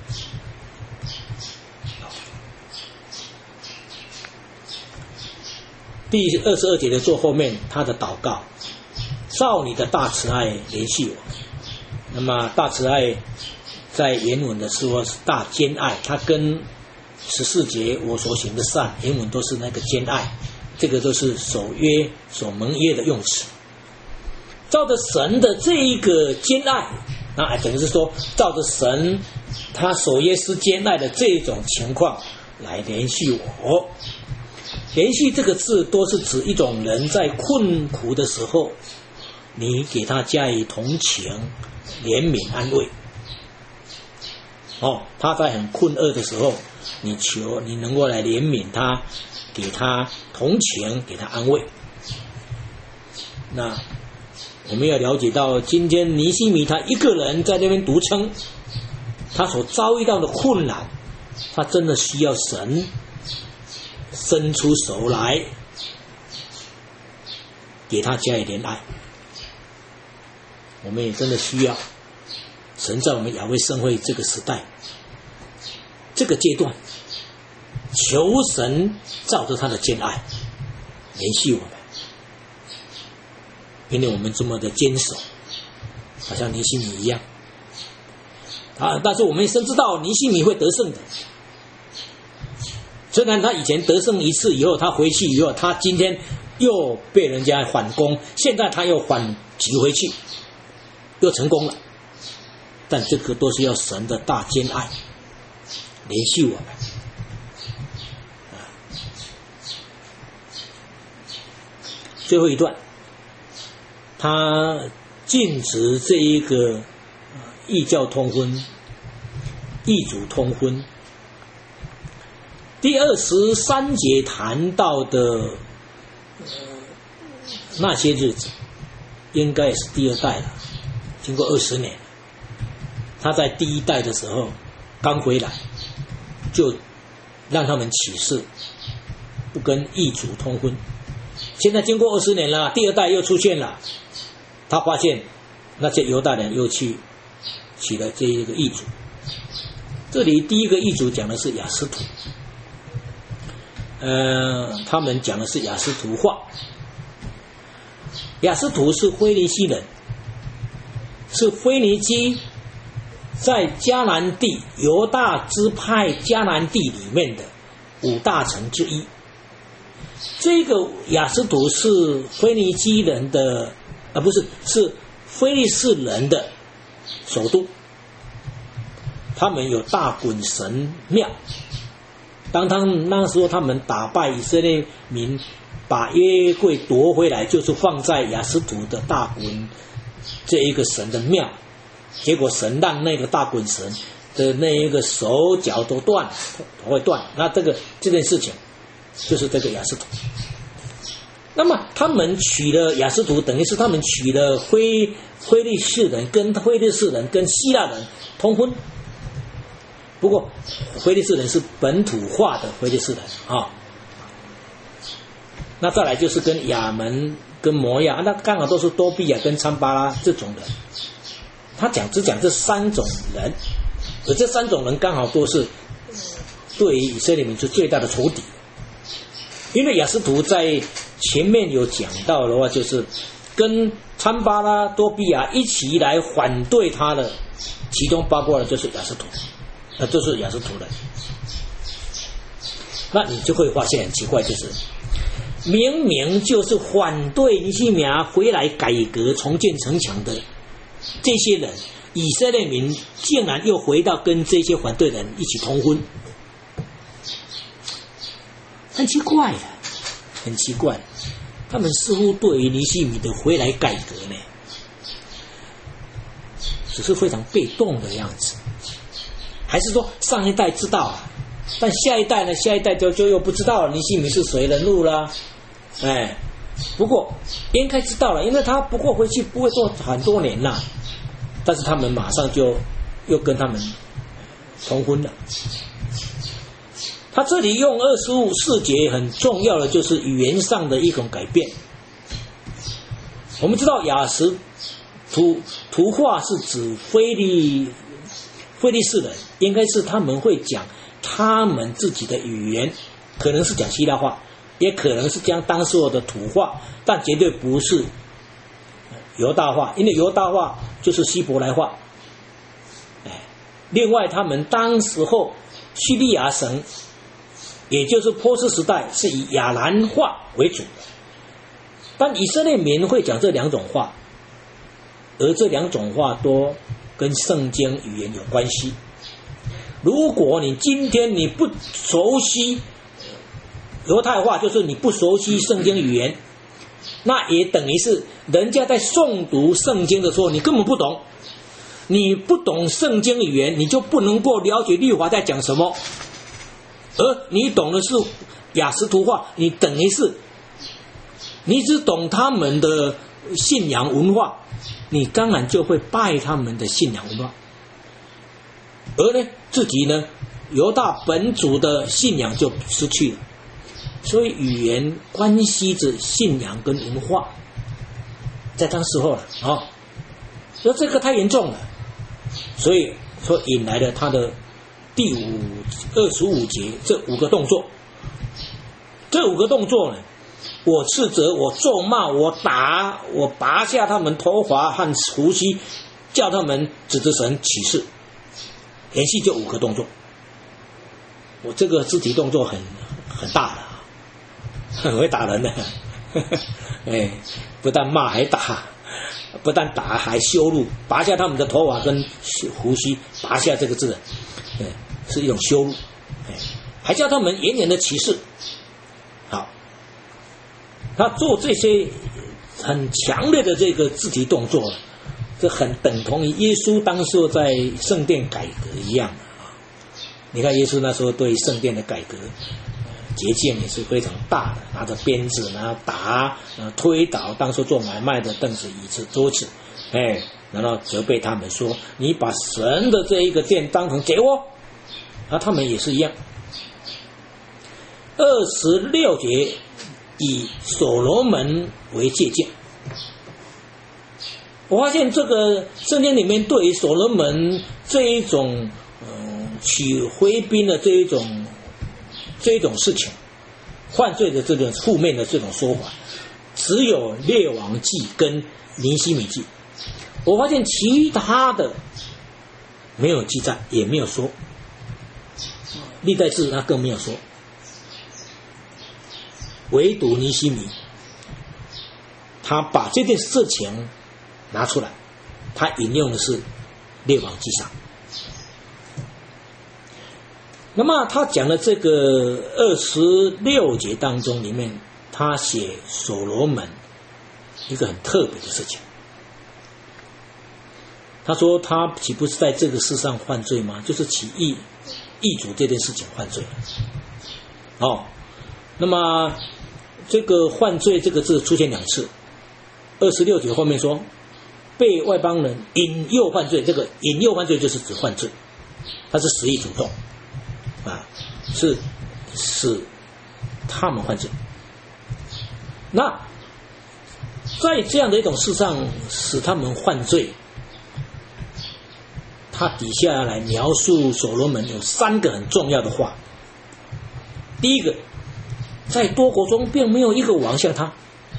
第二十二节的最后面，他的祷告，照你的大慈爱联系我。那么大慈爱在原文的时候是大兼爱，它跟十四节我所行的善原文都是那个兼爱，这个都是守约所盟约的用词。照着神的这一个兼爱，那等于是说照着神他守约是兼爱的这种情况来联系我。联系这个字都是指一种人在困苦的时候，你给他加以同情、怜悯、安慰。哦，他在很困厄的时候，你求你能够来怜悯他，给他同情，给他安慰。那我们要了解到，今天尼希米他一个人在那边独撑，他所遭遇到的困难，他真的需要神伸出手来，给他加以怜爱。我们也真的需要神在我们亚威盛会这个时代、这个阶段，求神照着他的兼爱联系我们，因为我们这么的坚守，好像尼希米一样啊。但是我们深知道尼希米会得胜的。虽然他以前得胜一次以后，他回去以后，他今天又被人家反攻，现在他又反击回去，又成功了。但这个都是要神的大兼爱联系我们。最后一段，他禁止这一个异教通婚、异族通婚。第二十三节谈到的、呃、那些日子，应该也是第二代了，经过二十年。他在第一代的时候刚回来，就让他们起誓不跟异族通婚。现在经过二十年了，第二代又出现了，他发现那些犹大人又去娶了这一个异族。这里第一个异族讲的是亚斯土，呃，他们讲的是亚斯图话。亚斯图是腓尼基人，是腓尼基在迦南地犹大支派迦南地里面的五大城之一。这个亚斯图是腓尼基人的，啊不是，是非利士人的首都。他们有大衮神庙。当他们那时候他们打败以色列民，把约柜夺回来，就是放在亚斯图的大衮这一个神的庙。结果神让那个大衮神的那一个手脚都断，都会断。那这个这件事情就是这个亚斯图。那么他们娶了亚斯图，等于是他们娶了非非利士人跟非利士人跟希腊人通婚。不过非利士人是本土化的非利士人啊。那再来就是跟亚门跟摩亚，那刚好都是多比亚跟参巴拉这种人。他讲只讲这三种人，而这三种人刚好都是对于以色列民族最大的仇敌。因为亚斯图在前面有讲到的话，就是跟参巴拉、多比亚一起来反对他的，其中包括了就是亚斯图，那就是亚斯图人。那你就会发现很奇怪，就是明明就是反对尼西米亚回来改革重建城墙的这些人，以色列民竟然又回到跟这些反对人一起通婚，很奇怪的，很奇怪。他们似乎对于尼西米的回来改革呢，只是非常被动的样子，还是说上一代知道啊，但下一代呢？下一代就就又不知道了尼西米是谁人物啦，哎，不过应该知道了，因为他不过回去不会做很多年啦，但是他们马上就又跟他们通婚了。他这里用二十五四节很重要的就是语言上的一种改变。我们知道雅什图图画是指非利非利士人，应该是他们会讲他们自己的语言，可能是讲希腊话，也可能是将当时的土话，但绝对不是犹大话，因为犹大话就是希伯来话。另外他们当时候叙利亚省，也就是波斯时代是以亚兰话为主的，但以色列民会讲这两种话，而这两种话都跟圣经语言有关系。如果你今天你不熟悉犹太话，就是你不熟悉圣经语言，那也等于是人家在诵读圣经的时候你根本不懂，你不懂圣经语言，你就不能够了解律法在讲什么。而你懂的是雅什图话，你等于是你只懂他们的信仰文化，你当然就会拜他们的信仰文化，而呢自己呢犹大本主的信仰就失去了。所以语言关系着信仰跟文化，在当时候了啊，所以这个太严重了，所以说引来了他的第五二十五节这五个动作。这五个动作呢，我斥责，我咒骂，我打，我拔下他们头发和胡须，叫他们指着神起誓，连续就五个动作。我这个肢体动作很很大的，很会打人的，哎，不但骂还打，不但打还羞辱，拔下他们的头发跟胡须，拔下这个字，哎，是一种羞辱，哎，还叫他们严严的起誓。好，他做这些很强烈的这个肢体动作，这很等同于耶稣当时在圣殿改革一样。你看耶稣那时候对圣殿的改革节俭也是非常大的，拿着鞭子然后打、推倒当初做买卖的凳子、椅子、桌子，哎，然后责备他们说：“你把神的这一个殿当成贼窝。”啊，他们也是一样。二十六节以所罗门为借鉴。我发现这个圣经里面对于所罗门这一种嗯娶回宾的这一种这一种事情，犯罪的这种负面的这种说法，只有列王记跟尼希米记。我发现其他的没有记载，也没有说，历代志他更没有说，唯独尼希米，他把这件事情拿出来，他引用的是列王记上。那么他讲的这个二十六节当中里面，他写所罗门一个很特别的事情。他说他岂不是在这个世上犯罪吗？就是起异异族这件事情犯罪了。哦， 那么这个犯罪这个字出现两次，二十六节后面说被外邦人引诱犯罪，这个引诱犯罪就是指犯罪，它是实意主动啊，是使他们犯罪。那在这样的一种事上使他们犯罪，他底下来描述所罗门有三个很重要的话。第一个，在多国中并没有一个王像他，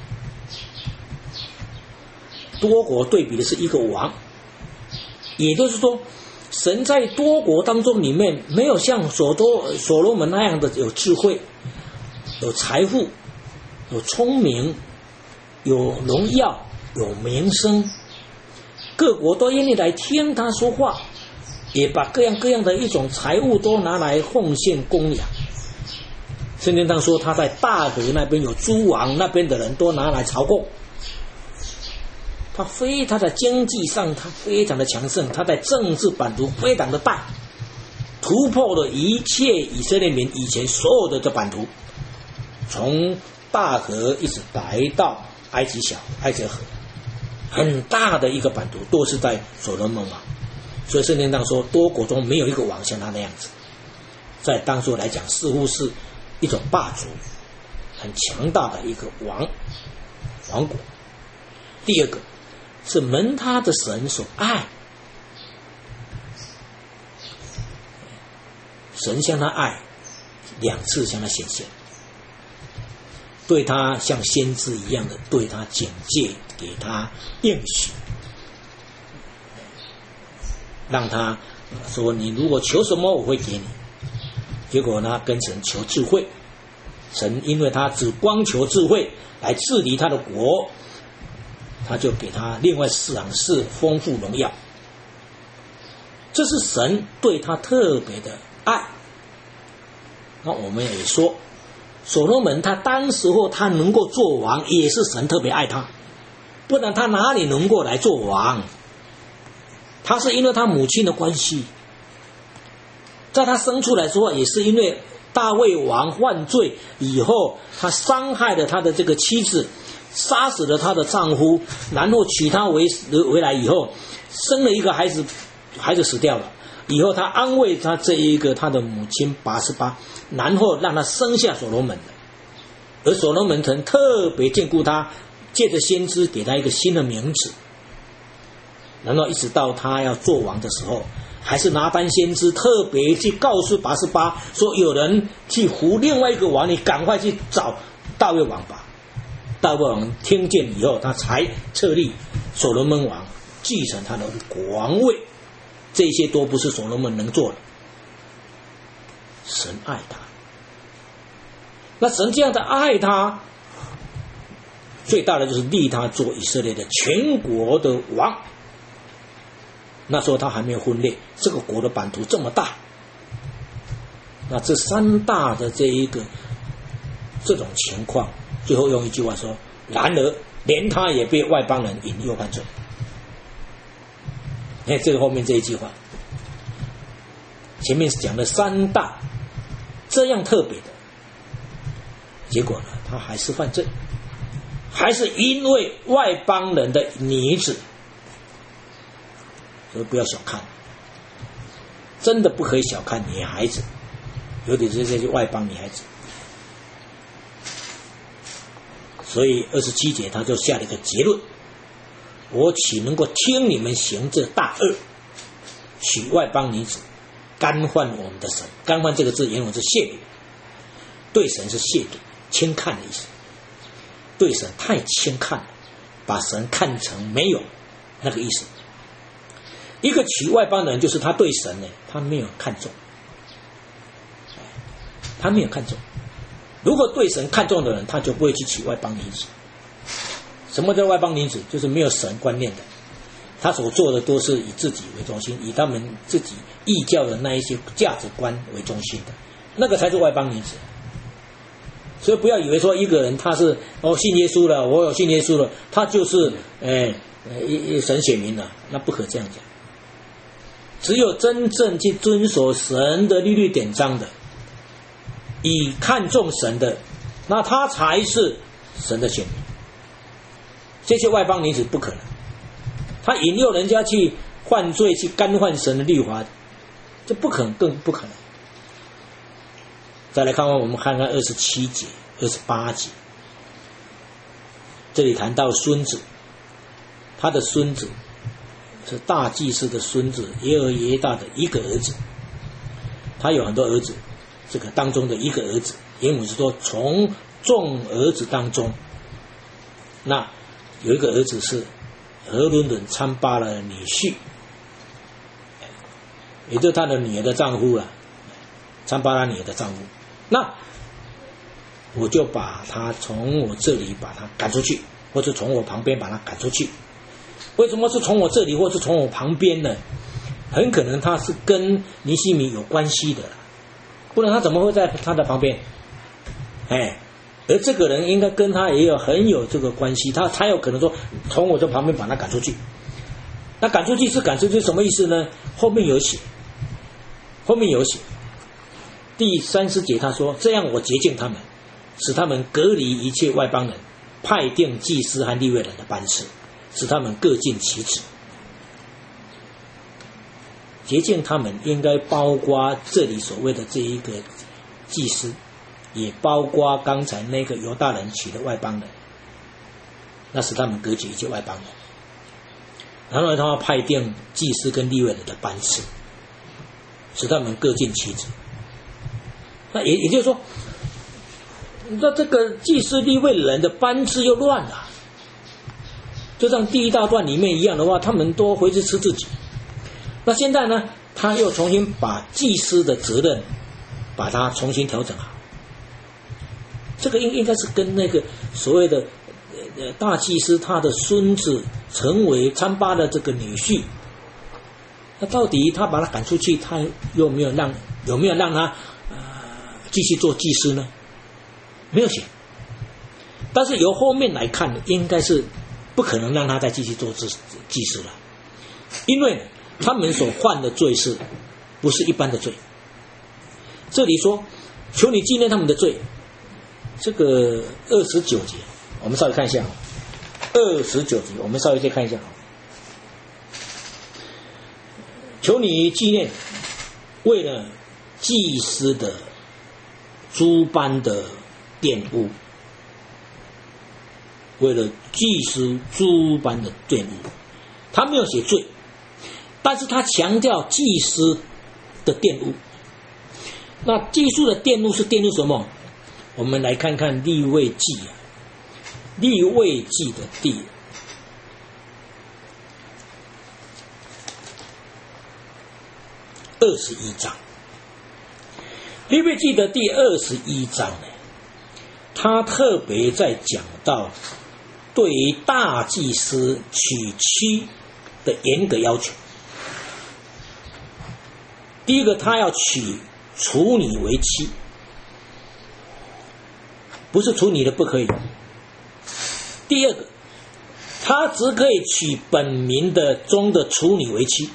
多国对比的是一个王，也就是说神在多国当中里面没有像所多所罗门那样的有智慧、有财富、有聪明、有荣耀、有名声，各国都愿意来听他说话，也把各样各样的一种财物都拿来奉献供养。圣经上说他在大河那边有诸王，那边的人都拿来朝贡。他非他在经济上他非常的强盛，他在政治版图非常的大，突破了一切以色列民以前所有的这版图，从大河一直来到埃及小埃及河，很大的一个版图都是在所罗门王。所以圣经上说多国中没有一个王像他那样子，在当初来讲似乎是一种霸主，很强大的一个王王国。第二个是蒙他的神所爱，神向他爱，两次向他显现，对他像先知一样的对他警戒，给他应许，让他说你如果求什么我会给你。结果呢跟神求智慧，神因为他只光求智慧来治理他的国，他就给他另外赏赐丰富荣耀。这是神对他特别的爱。那我们也说所罗门他当时候他能够做王，也是神特别爱他，不然他哪里能够来做王？他是因为他母亲的关系，在他生出来之后，也是因为大卫王犯罪以后，他伤害了他的这个妻子，杀死了他的丈夫，然后娶她为回来以后，生了一个孩子，孩子死掉了。以后他安慰他这一个他的母亲拔示巴，然后让他生下所罗门的。而所罗门曾特别眷顾他，借着先知给他一个新的名字。然后一直到他要做王的时候，还是拿单先知特别去告诉拔示巴说，有人去胡另外一个王，你赶快去找大卫王吧。大卫王听见以后，他才册立所罗门王继承他的王位。这些都不是所罗门能做的，神爱他。那神这样的爱他，最大的就是立他做以色列的全国的王。那时候他还没有分裂，这个国的版图这么大，那这三大的这一个这种情况，最后用一句话说，然而连他也被外邦人引诱犯罪。哎，这个后面这一句话，前面是讲了三大这样特别的，结果呢，他还是犯罪，还是因为外邦人的女子。所以不要小看，真的不可以小看女孩子，尤其是这些外邦女孩子。所以二十七节他就下了一个结论，我岂能够听你们行这大恶，娶外邦女子，干犯我们的神。干犯这个字原文是亵渎，对神是亵渎，轻看的意思，对神太轻看了，把神看成没有那个意思。一个娶外邦的人，就是他对神呢，他没有看重，他没有看重。如果对神看重的人，他就不会去娶外邦女子。什么叫外邦女子？就是没有神观念的，他所做的都是以自己为中心，以他们自己异教的那一些价值观为中心的，那个才是外邦女子。所以不要以为说一个人他是哦信耶稣了，我有信耶稣了，他就是哎神选民了，那不可这样讲。只有真正去遵守神的律律典章的，以看重神的， 那他才是神的选民。这些外邦女子不可能，他引诱人家去犯罪，去干犯神的律法，这不可能，更不可能。再来看看，我们看看二十七节、二十八节，这里谈到孙子，他的孙子是大祭司的孙子耶和耶大的一个儿子，他有很多儿子，这个当中的一个儿子，原文是说从众儿子当中，那有一个儿子是何伦伦参巴拉的女婿，也就是他的女儿的丈夫了，参巴拉女儿的丈夫。那我就把他从我这里把他赶出去，或者从我旁边把他赶出去。为什么是从我这里或是从我旁边呢？很可能他是跟尼西米有关系的，不然他怎么会在他的旁边？哎，而这个人应该跟他也有很有这个关系，他才有可能说从我这旁边把他赶出去。那赶出去是赶出去什么意思呢？后面有写，后面有写，第三十节他说：“这样我洁净他们，使他们隔离一切外邦人，派定祭司和利未人的班次，使他们各尽其职。”洁净他们应该包括这里所谓的这一个祭司，也包括刚才那个犹大人娶的外邦人，那使他们隔绝一切外邦人。然后他派定祭司跟利未人的班次，使他们各尽其职。那也也就是说，那这个祭司利未人的班次又乱了，就像第一大段里面一样的话，他们都回去吃自己。那现在呢，他又重新把祭司的责任把它重新调整好。这个应应该是跟那个所谓的呃大祭司他的孙子成为参巴的这个女婿，那到底他把他赶出去，他有没有让有没有让他呃继续做祭司呢？没有写。但是由后面来看，应该是不可能让他再继续做祭司了，因为他们所犯的罪是不是一般的罪？这里说求你纪念他们的罪，这个二十九节我们稍微看一下，二十九节我们稍微再看一下，求你纪念为了祭司的诸般的玷污，为了祭司诸般的玷污，他没有写罪，但是他强调祭司的玷污。那祭司的玷污是玷污什么？我们来看看利未记啊，利未记的第二十一章，利未记的第二十一章呢，他特别在讲到对于大祭司娶妻的严格要求。第一个，他要娶处女为妻，不是处女的不可以。第二个，他只可以娶本民的中的处女为妻，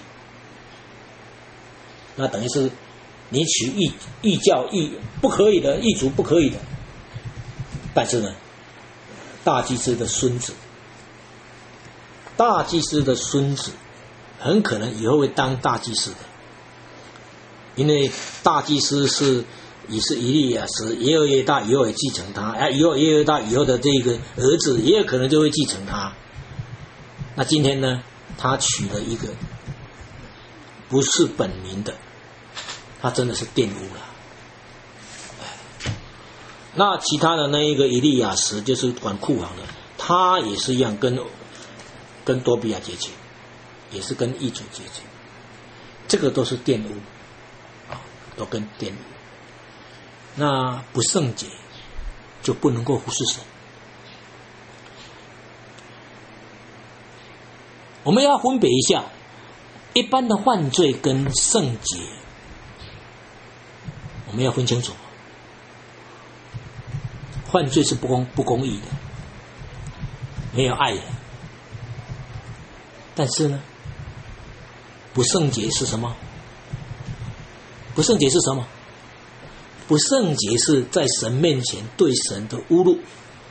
那等于是你娶异异教异不可以的，异族不可以的。但是呢，大祭司的孙子，大祭司的孙子很可能以后会当大祭司的，因为大祭司是也是以利亚是耶和耶大以后也继承他，哎，以后耶和耶大以后的这个儿子也有可能就会继承他。那今天呢，他娶了一个不是本民的，他真的是玷污了。那其他的那一个以利亚实就是管库房的，他也是一样跟跟多比亚结亲，也是跟异族结亲，这个都是玷污啊，都跟玷污。那不圣洁就不能够服侍神。我们要分别一下一般的犯罪跟圣洁，我们要分清楚。犯罪是不公不公义的，没有爱的。但是呢，不圣洁是什么？不圣洁是什么？ 不圣洁是在神面前对神的侮辱。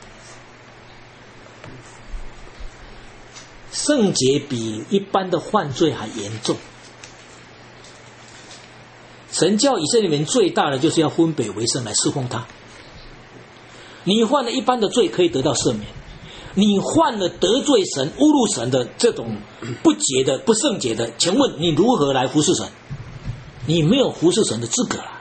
圣洁比一般的犯罪还严重。神叫以色列人最大的就是要分别为圣来侍奉他。你犯了一般的罪可以得到赦免，你犯了得罪神、侮辱神的这种不洁的、不圣洁的，请问你如何来服侍神？你没有服侍神的资格了。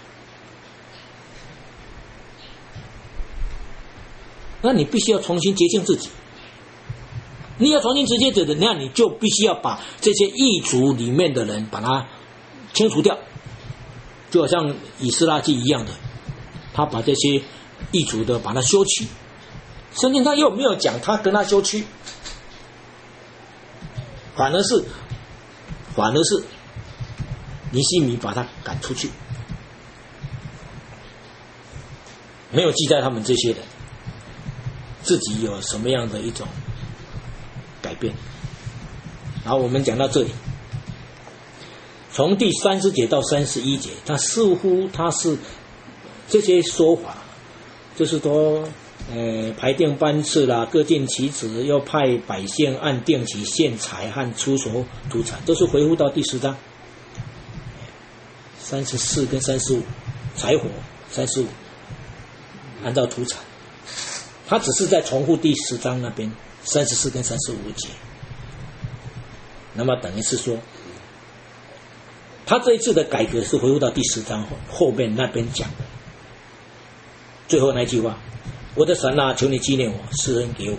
那你必须要重新洁净自己。你要重新直接者的，那你就必须要把这些异族里面的人把它清除掉，就好像以斯拉记一样的，他把这些异族的把它休去。圣经他又没有讲他跟他休去，反而是反而是尼希米把他赶出去，没有记载他们这些人自己有什么样的一种改变。然后我们讲到这里，从第三十节到三十一节，他似乎他是这些说法，就是说，呃，排定班次啦，各尽其职，要派百姓按定期献财和出手土产，都是回复到第十章三十四跟三十五，柴火三十五，按照土产，他只是在重复第十章那边三十四跟三十五节。那么等于是说，他这一次的改革是回复到第十章 后, 后面那边讲的最后那句话：我的神啊，求你纪念我，施恩给我，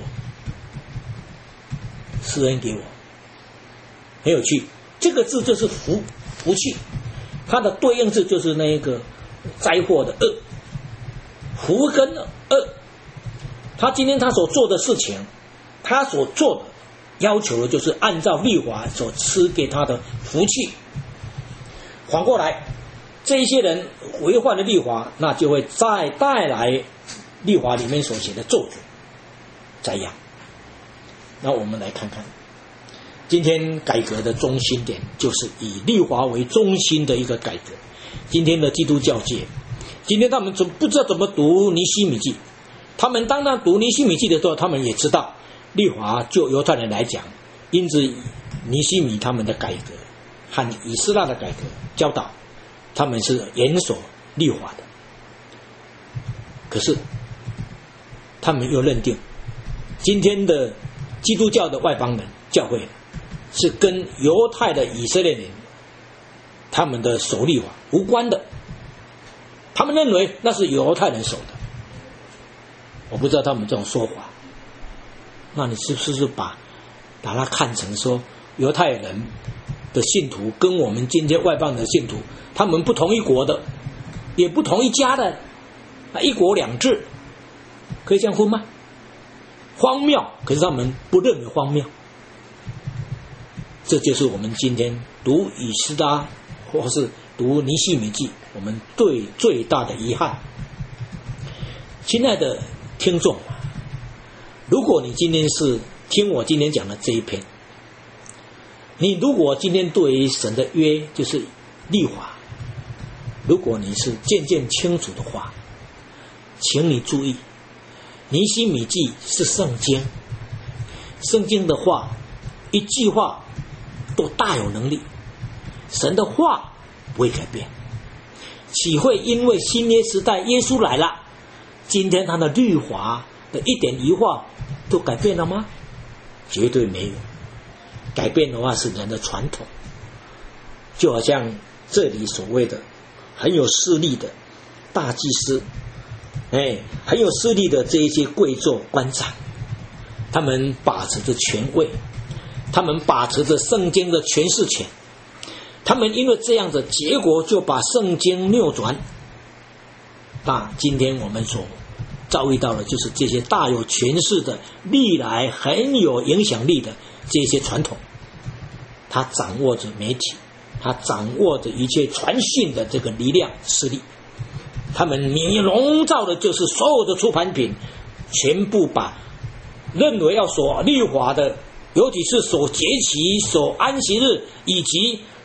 施恩给我。很有趣，这个字就是福福气，它的对应字就是那一个灾祸的恶，福跟恶。他今天他所做的事情，他所做的要求的就是按照律法所赐给他的福气。反过来，这一些人违反了律法，那就会再带来律法里面所写的咒诅灾殃。那我们来看看今天改革的中心点，就是以律法为中心的一个改革。今天的基督教界，今天他们不知道怎么读尼希米记，他们当他读尼希米记的时候，他们也知道律法就犹太人来讲，因此尼希米他们的改革和以斯拉的改革教导，他们是严守律法的。可是他们又认定今天的基督教的外邦人教会是跟犹太的以色列人他们的守律法无关的，他们认为那是犹太人守的。我不知道他们这种说法，那你是不是把把它看成说犹太人的信徒跟我们今天外邦的信徒，他们不同一国的，也不同一家的，一国两制，可以这样分吗？荒谬，可是他们不认为荒谬。这就是我们今天读以斯拉或是读尼希米记，我们对最大的遗憾。亲爱的听众，如果你今天是听我今天讲的这一篇，你如果今天对于神的约就是律法，如果你是渐渐清楚的话，请你注意，尼希米记是圣经，圣经的话一句话都大有能力，神的话不会改变，岂会因为新约时代耶稣来了，今天他的律法的一点一画都改变了吗？绝对没有。改变的话是人的传统，就好像这里所谓的很有势力的大祭司，哎，很有势力的这一些贵胄官长，他们把持着权位，他们把持着圣经的诠释权，他们因为这样的结果就把圣经扭转。那今天我们所遭遇到的就是这些大有权势的历来很有影响力的这些传统，他掌握着媒体，他掌握着一切传讯的这个力量势力，他们你笼罩的就是所有的出版品，全部把认为要守律法的，尤其是守节期、守安息日以及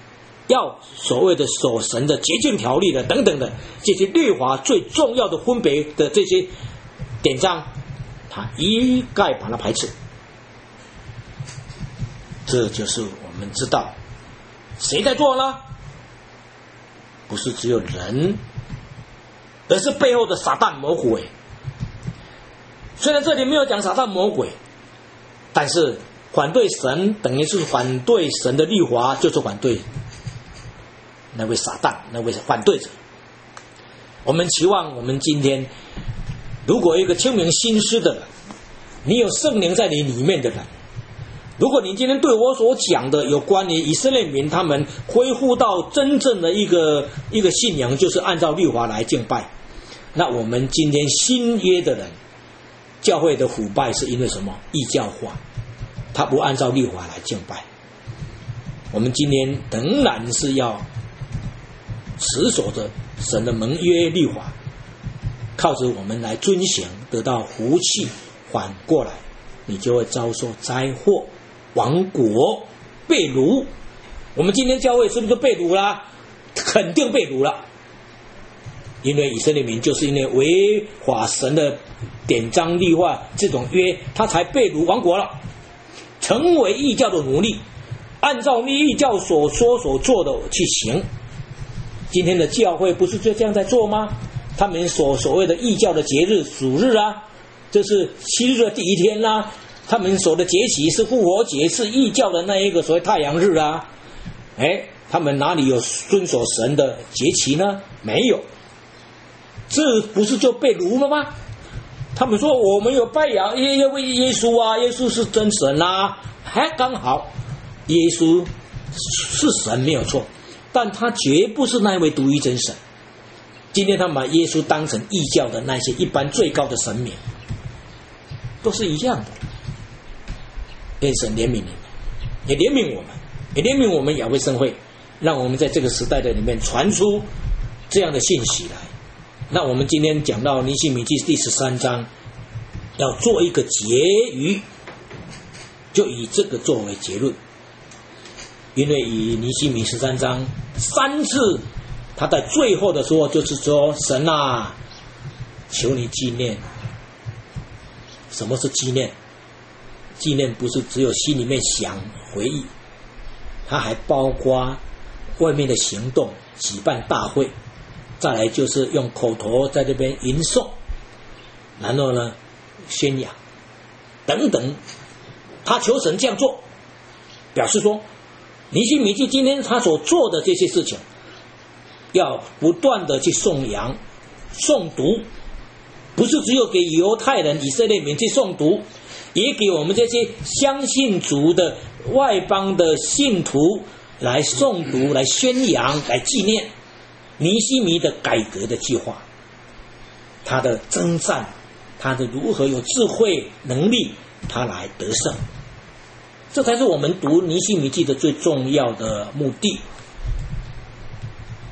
要所谓的守神的洁净条例的等等的这些律法最重要的分别的这些典章，他一概把它排斥。这就是我们知道谁在做呢？不是只有人，而是背后的撒旦魔鬼。虽然这里没有讲撒旦魔鬼，但是反对神等于是反对神的律法，就是反对那位撒旦，那位反对者。我们期望我们今天如果一个清明心思的人，你有圣灵在你里面的人，如果你今天对我所讲的有关于以色列民他们恢复到真正的一个一个信仰，就是按照律法来敬拜，那我们今天新约的人，教会的腐败是因为什么？异教化，他不按照律法来敬拜。我们今天仍然是要持守着神的盟约律法，靠着我们来遵行，得到福气，反过来你就会遭受灾祸、亡国、被掳。我们今天教会是不是被掳了？肯定被掳了，因为以色列民就是因为违法神的典章律法这种约，他才被掳亡国了，成为异教的奴隶，按照异教所说所做的去行。今天的教会不是就这样在做吗？他们所所谓的异教的节日主日啊，这是七日的第一天啦、啊，他们所的节期是复活节，是异教的那一个所谓太阳日啊。哎，他们哪里有遵守神的节期呢？没有，这不是就被掳了吗？他们说我们有拜仰耶耶耶稣啊，耶稣是真神啊，还刚好，耶稣是神没有错，但他绝不是那位独一真神。今天他们把耶稣当成异教的那些一般最高的神明，都是一样的。愿神怜悯你们，也怜悯我们，也怜悯我们雅会圣会，让我们在这个时代的里面传出这样的信息来。那我们今天讲到尼希米记第十三章，要做一个结语，就以这个作为结论。因为以尼希米十三章三次，他在最后的时候就是说：神啊，求你纪念。什么是纪念？纪念不是只有心里面想回忆，它还包括外面的行动，举办大会，再来就是用口头在这边吟诵，然后呢宣扬等等。他求神这样做，表示说尼希米记今天他所做的这些事情，要不断的去颂扬诵读，不是只有给犹太人以色列民去诵读，也给我们这些相信主的外邦的信徒来诵读，来宣扬，来纪念尼希米的改革的计划，他的征战，他的如何有智慧能力，他来得胜。这才是我们读尼希米记的最重要的目的。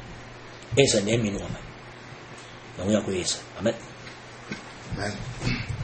愿神怜悯我们，荣耀归于神，阿们。 阿们。